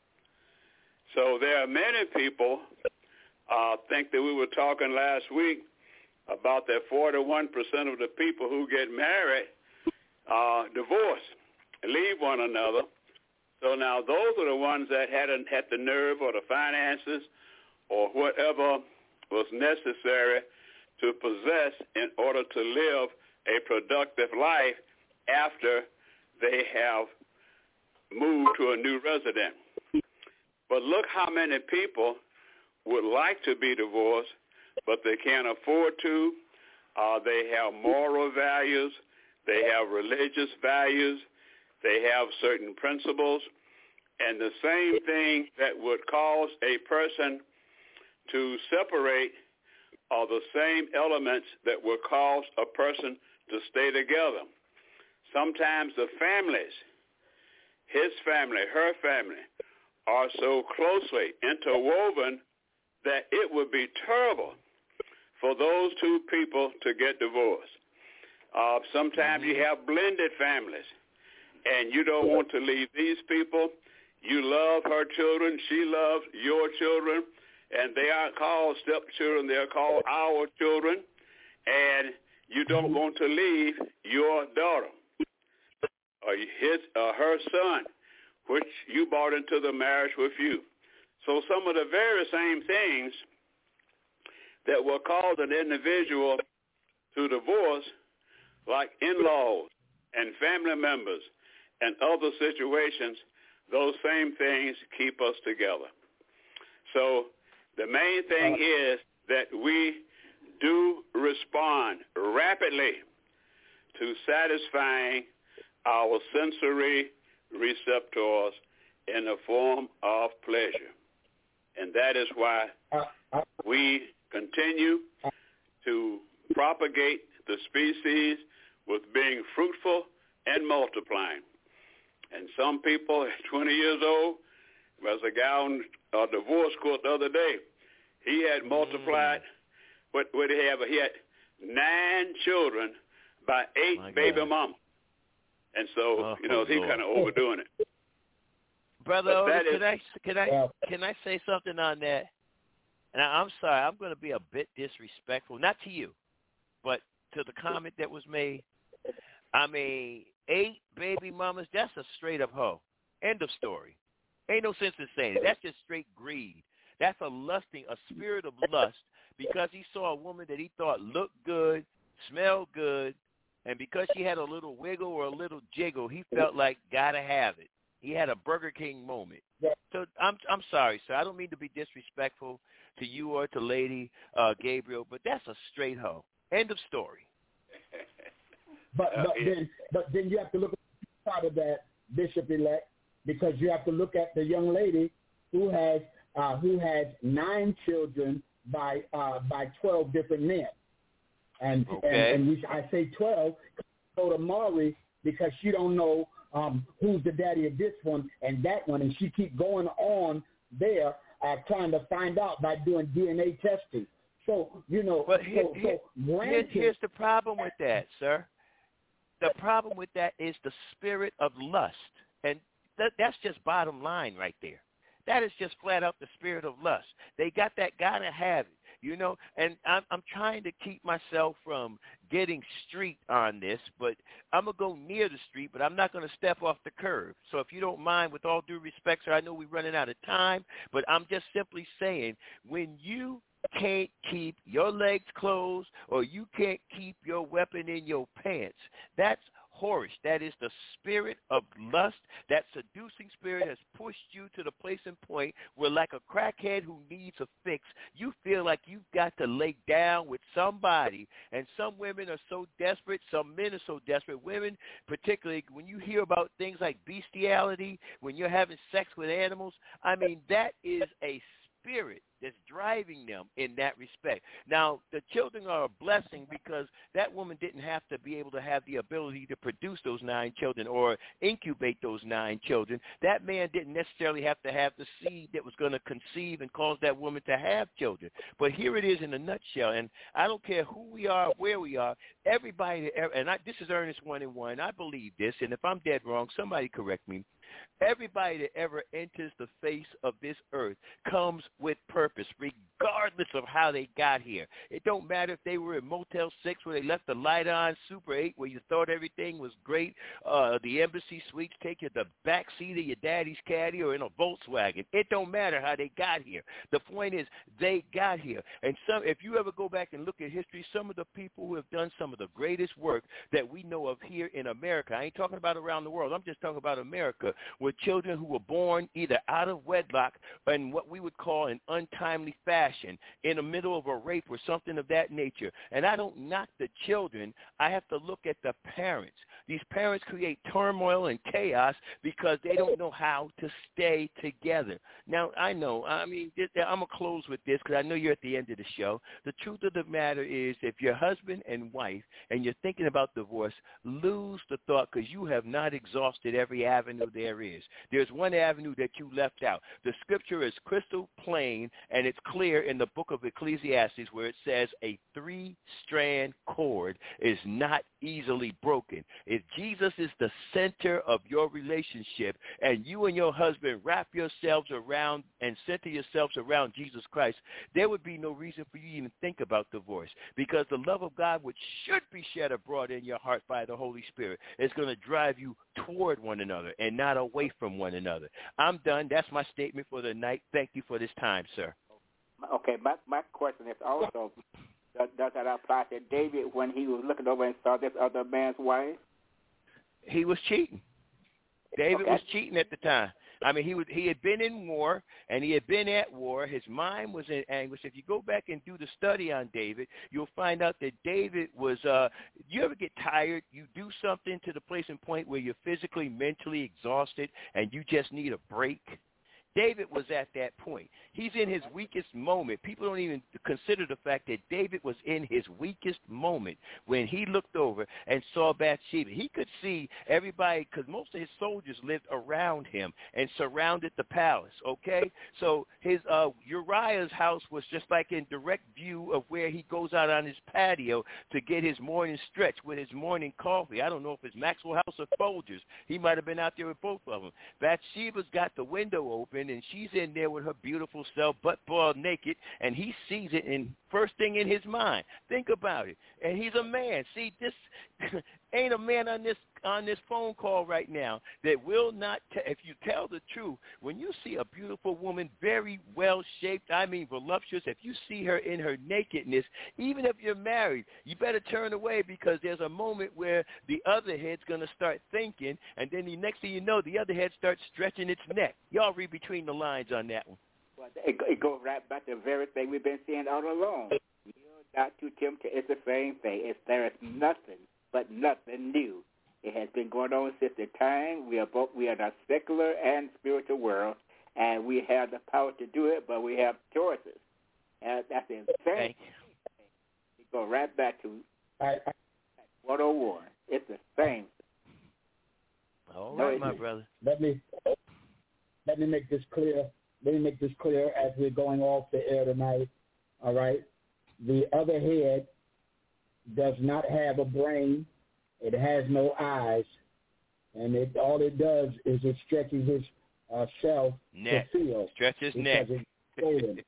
So there are many people, I uh, think that we were talking last week about that forty-one percent of the people who get married uh, divorce, leave one another. So now those are the ones that hadn't had the nerve or the finances or whatever was necessary to possess in order to live a productive life after they have moved to a new residence. But look how many people would like to be divorced, but they can't afford to. Uh, they have moral values. They have religious values. They have certain principles. And the same thing that would cause a person to separate are the same elements that would cause a person to stay together. Sometimes the families, his family, her family, are so closely interwoven that it would be terrible for those two people to get divorced. Uh, sometimes you have blended families, and you don't want to leave these people. You love her children, she loves your children, and they aren't called stepchildren, they're called our children, and you don't want to leave your daughter or his or her son, which you brought into the marriage with you. So some of the very same things that will cause an individual to divorce, like in-laws and family members and other situations, those same things keep us together. So the main thing uh, is that we do respond rapidly to satisfying our sensory receptors in the form of pleasure. And that is why we continue to propagate the species with being fruitful and multiplying. And some people at twenty years old, there was a guy on a divorce court the other day, he had multiplied, mm. what what did he have? He had nine children by eight My baby God. mamas. And so, oh, you know, oh, he's kind of overdoing it. Brother Otis, can I can I can I say something on that? And I, I'm sorry, I'm going to be a bit disrespectful, not to you, but to the comment that was made. I mean, eight baby mamas, that's a straight up hoe. End of story. Ain't no sense in saying it. That's just straight greed. That's a lusting, a spirit of lust, because he saw a woman that he thought looked good, smelled good, and because she had a little wiggle or a little jiggle, he felt like gotta have it. He had a Burger King moment. So I'm I'm sorry, sir. I don't mean to be disrespectful to you or to Lady uh, Gabriel, but that's a straight hoe. End of story. But but then but then you have to look at the part of that, Bishop-elect, because you have to look at the young lady who has uh, who has nine children by uh, by twelve different men, and okay. and, and we, I say twelve. Go to Maury because she don't know um, who's the daddy of this one and that one, and she keep going on there uh, trying to find out by doing D N A testing. So you know, but here, so, here, so here, here's the problem with that, sir. The problem with that is the spirit of lust, and th- that's just bottom line right there. That is just flat out the spirit of lust. They got that, gotta have it, you know, and I'm, I'm trying to keep myself from getting street on this, but I'm going to go near the street, but I'm not going to step off the curb. So if you don't mind, with all due respect, sir, I know we're running out of time, but I'm just simply saying, when you can't keep your legs closed or you can't keep your weapon in your pants, that's whorish. That is the spirit of lust. That seducing spirit has pushed you to the place and point where, like a crackhead who needs a fix, you feel like you've got to lay down with somebody. And some women are so desperate, some men are so desperate. Women, particularly when you hear about things like bestiality, when you're having sex with animals, I mean, that is a spirit that's driving them in that respect. Now, the children are a blessing because that woman didn't have to be able to have the ability to produce those nine children or incubate those nine children. That man didn't necessarily have to have the seed that was going to conceive and cause that woman to have children. But here it is in a nutshell, and I don't care who we are, where we are, everybody, and I, this is Ernest One and One, I believe this, and if I'm dead wrong, somebody correct me. Everybody that ever enters the face of this earth comes with purpose, regardless of how they got here. It don't matter if they were in Motel six where they left the light on, Super eight where you thought everything was great, uh, the Embassy Suites take you the back seat of your daddy's caddy, or in a Volkswagen. It don't matter how they got here. The point is they got here. And some, if you ever go back and look at history, some of the people who have done some of the greatest work that we know of here in America, I ain't talking about around the world, I'm just talking about America, were children who were born either out of wedlock or in what we would call an untimely fashion, in the middle of a rape or something of that nature. And I don't knock the children. I have to look at the parents. These parents create turmoil and chaos because they don't know how to stay together. Now, I know, I mean, I'm going to close with this because I know you're at the end of the show. The truth of the matter is, if you're husband and wife and you're thinking about divorce, lose the thought, because you have not exhausted every avenue there is. There's one avenue that you left out. The scripture is crystal plain, and it's clear in the book of Ecclesiastes where it says a three-strand cord is not easily broken. If Jesus is the center of your relationship and you and your husband wrap yourselves around and center yourselves around Jesus Christ, there would be no reason for you to even think about divorce, because the love of God, which should be shed abroad in your heart by the Holy Spirit, is going to drive you toward one another and not away from one another. I'm done. That's my statement for the night. Thank you for this time, sir. Okay, my, my question is also, does, does that apply to David when he was looking over and saw this other man's wife? He was cheating. David okay. was cheating at the time. I mean, he was he had been in war, and he had been at war. His mind was in anguish. If you go back and do the study on David, you'll find out that David was, uh, you ever get tired? You do something to the place and point where you're physically, mentally exhausted, and you just need a break? David was at that point. He's in his weakest moment. People don't even consider the fact that David was in his weakest moment when he looked over and saw Bathsheba. He could see everybody because most of his soldiers lived around him and surrounded the palace, okay? So his uh, Uriah's house was just like in direct view of where he goes out on his patio to get his morning stretch with his morning coffee. I don't know if it's Maxwell House or Folgers. He might have been out there with both of them. Bathsheba's got the window open, and she's in there with her beautiful self, butt-bald naked, and he sees it, and first thing in his mind, think about it. And he's a man. See, this ain't a man on this on this phone call right now that will not, t- if you tell the truth, when you see a beautiful woman, very well-shaped, I mean voluptuous, if you see her in her nakedness, even if you're married, you better turn away because there's a moment where the other head's going to start thinking, and then the next thing you know, the other head starts stretching its neck. Y'all read between the lines on that one. Well, it, it goes right back to the very thing we've been seeing all along. You're not too tempted. It's the same thing. It's, there is nothing but nothing new. It has been going on since the time we are both. We are in a secular and spiritual world, and we have the power to do it, but we have choices. And that's the same. We go right back to one oh one. It's the same. All right, my brother. Let me let me make this clear. Let me make this clear as we're going off the air tonight. All right. The other head does not have a brain. It has no eyes, and it all it does is it stretches his uh, self neck. to feel. Stretches neck. I'm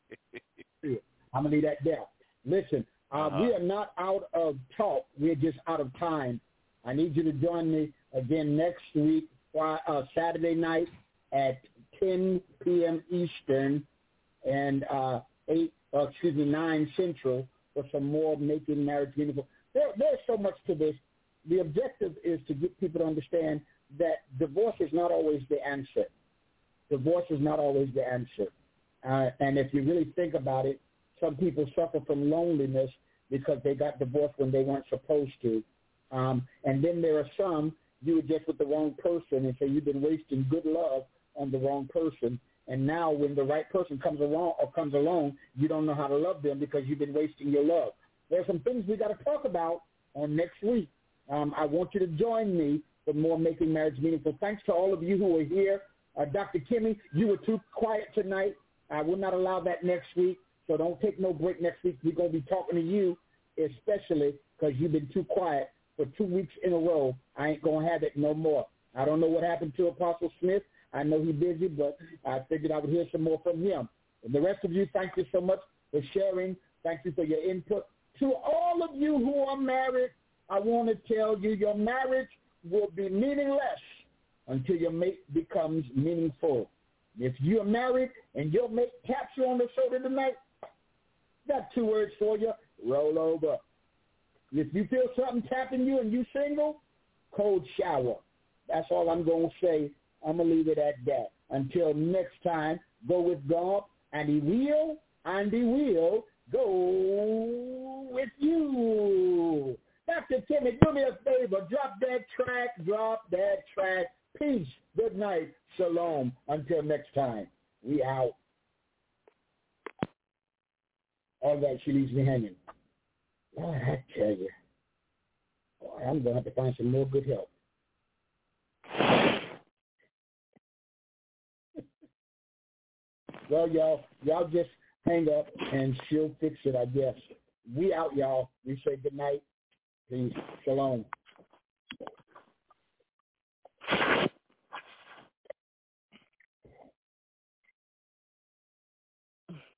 gonna leave that there. Listen, uh, uh-huh. we are not out of talk. We're just out of time. I need you to join me again next week, uh, Saturday night at ten p.m. Eastern and uh, eight, uh, excuse me, nine Central for some more Making Marriage Meaningful. There, there's so much to this. The objective is to get people to understand that divorce is not always the answer. Divorce is not always the answer. Uh, and if you really think about it, some people suffer from loneliness because they got divorced when they weren't supposed to. Um, and then there are some, you were just with the wrong person, and so you've been wasting good love on the wrong person. And now when the right person comes along or comes along, you don't know how to love them because you've been wasting your love. There are some things we got to talk about on next week. Um, I want you to join me for more Making Marriage Meaningful. Thanks to all of you who are here. Uh, Doctor Kimmy, you were too quiet tonight. I will not allow that next week, so don't take no break next week. We're going to be talking to you, especially because you've been too quiet for two weeks in a row. I ain't going to have it no more. I don't know what happened to Apostle Smith. I know he's busy, but I figured I would hear some more from him. And the rest of you, thank you so much for sharing. Thank you for your input. To all of you who are married, I want to tell you your marriage will be meaningless until your mate becomes meaningful. If you're married and your mate taps you on the shoulder tonight, got two words for you, roll over. If you feel something tapping you and you single, cold shower. That's all I'm going to say. I'm going to leave it at that. Until next time, go with God, and he will, and he will go with you. Doctor Timmy, do me a favor. Drop that track. Drop that track. Peace. Good night. Shalom. Until next time. We out. All that, she leaves me hanging. Boy, I tell you. Boy, I'm going to have to find some more good help. Well, y'all, y'all just hang up and she'll fix it, I guess. We out, y'all. We say good night. Peace. Shalom.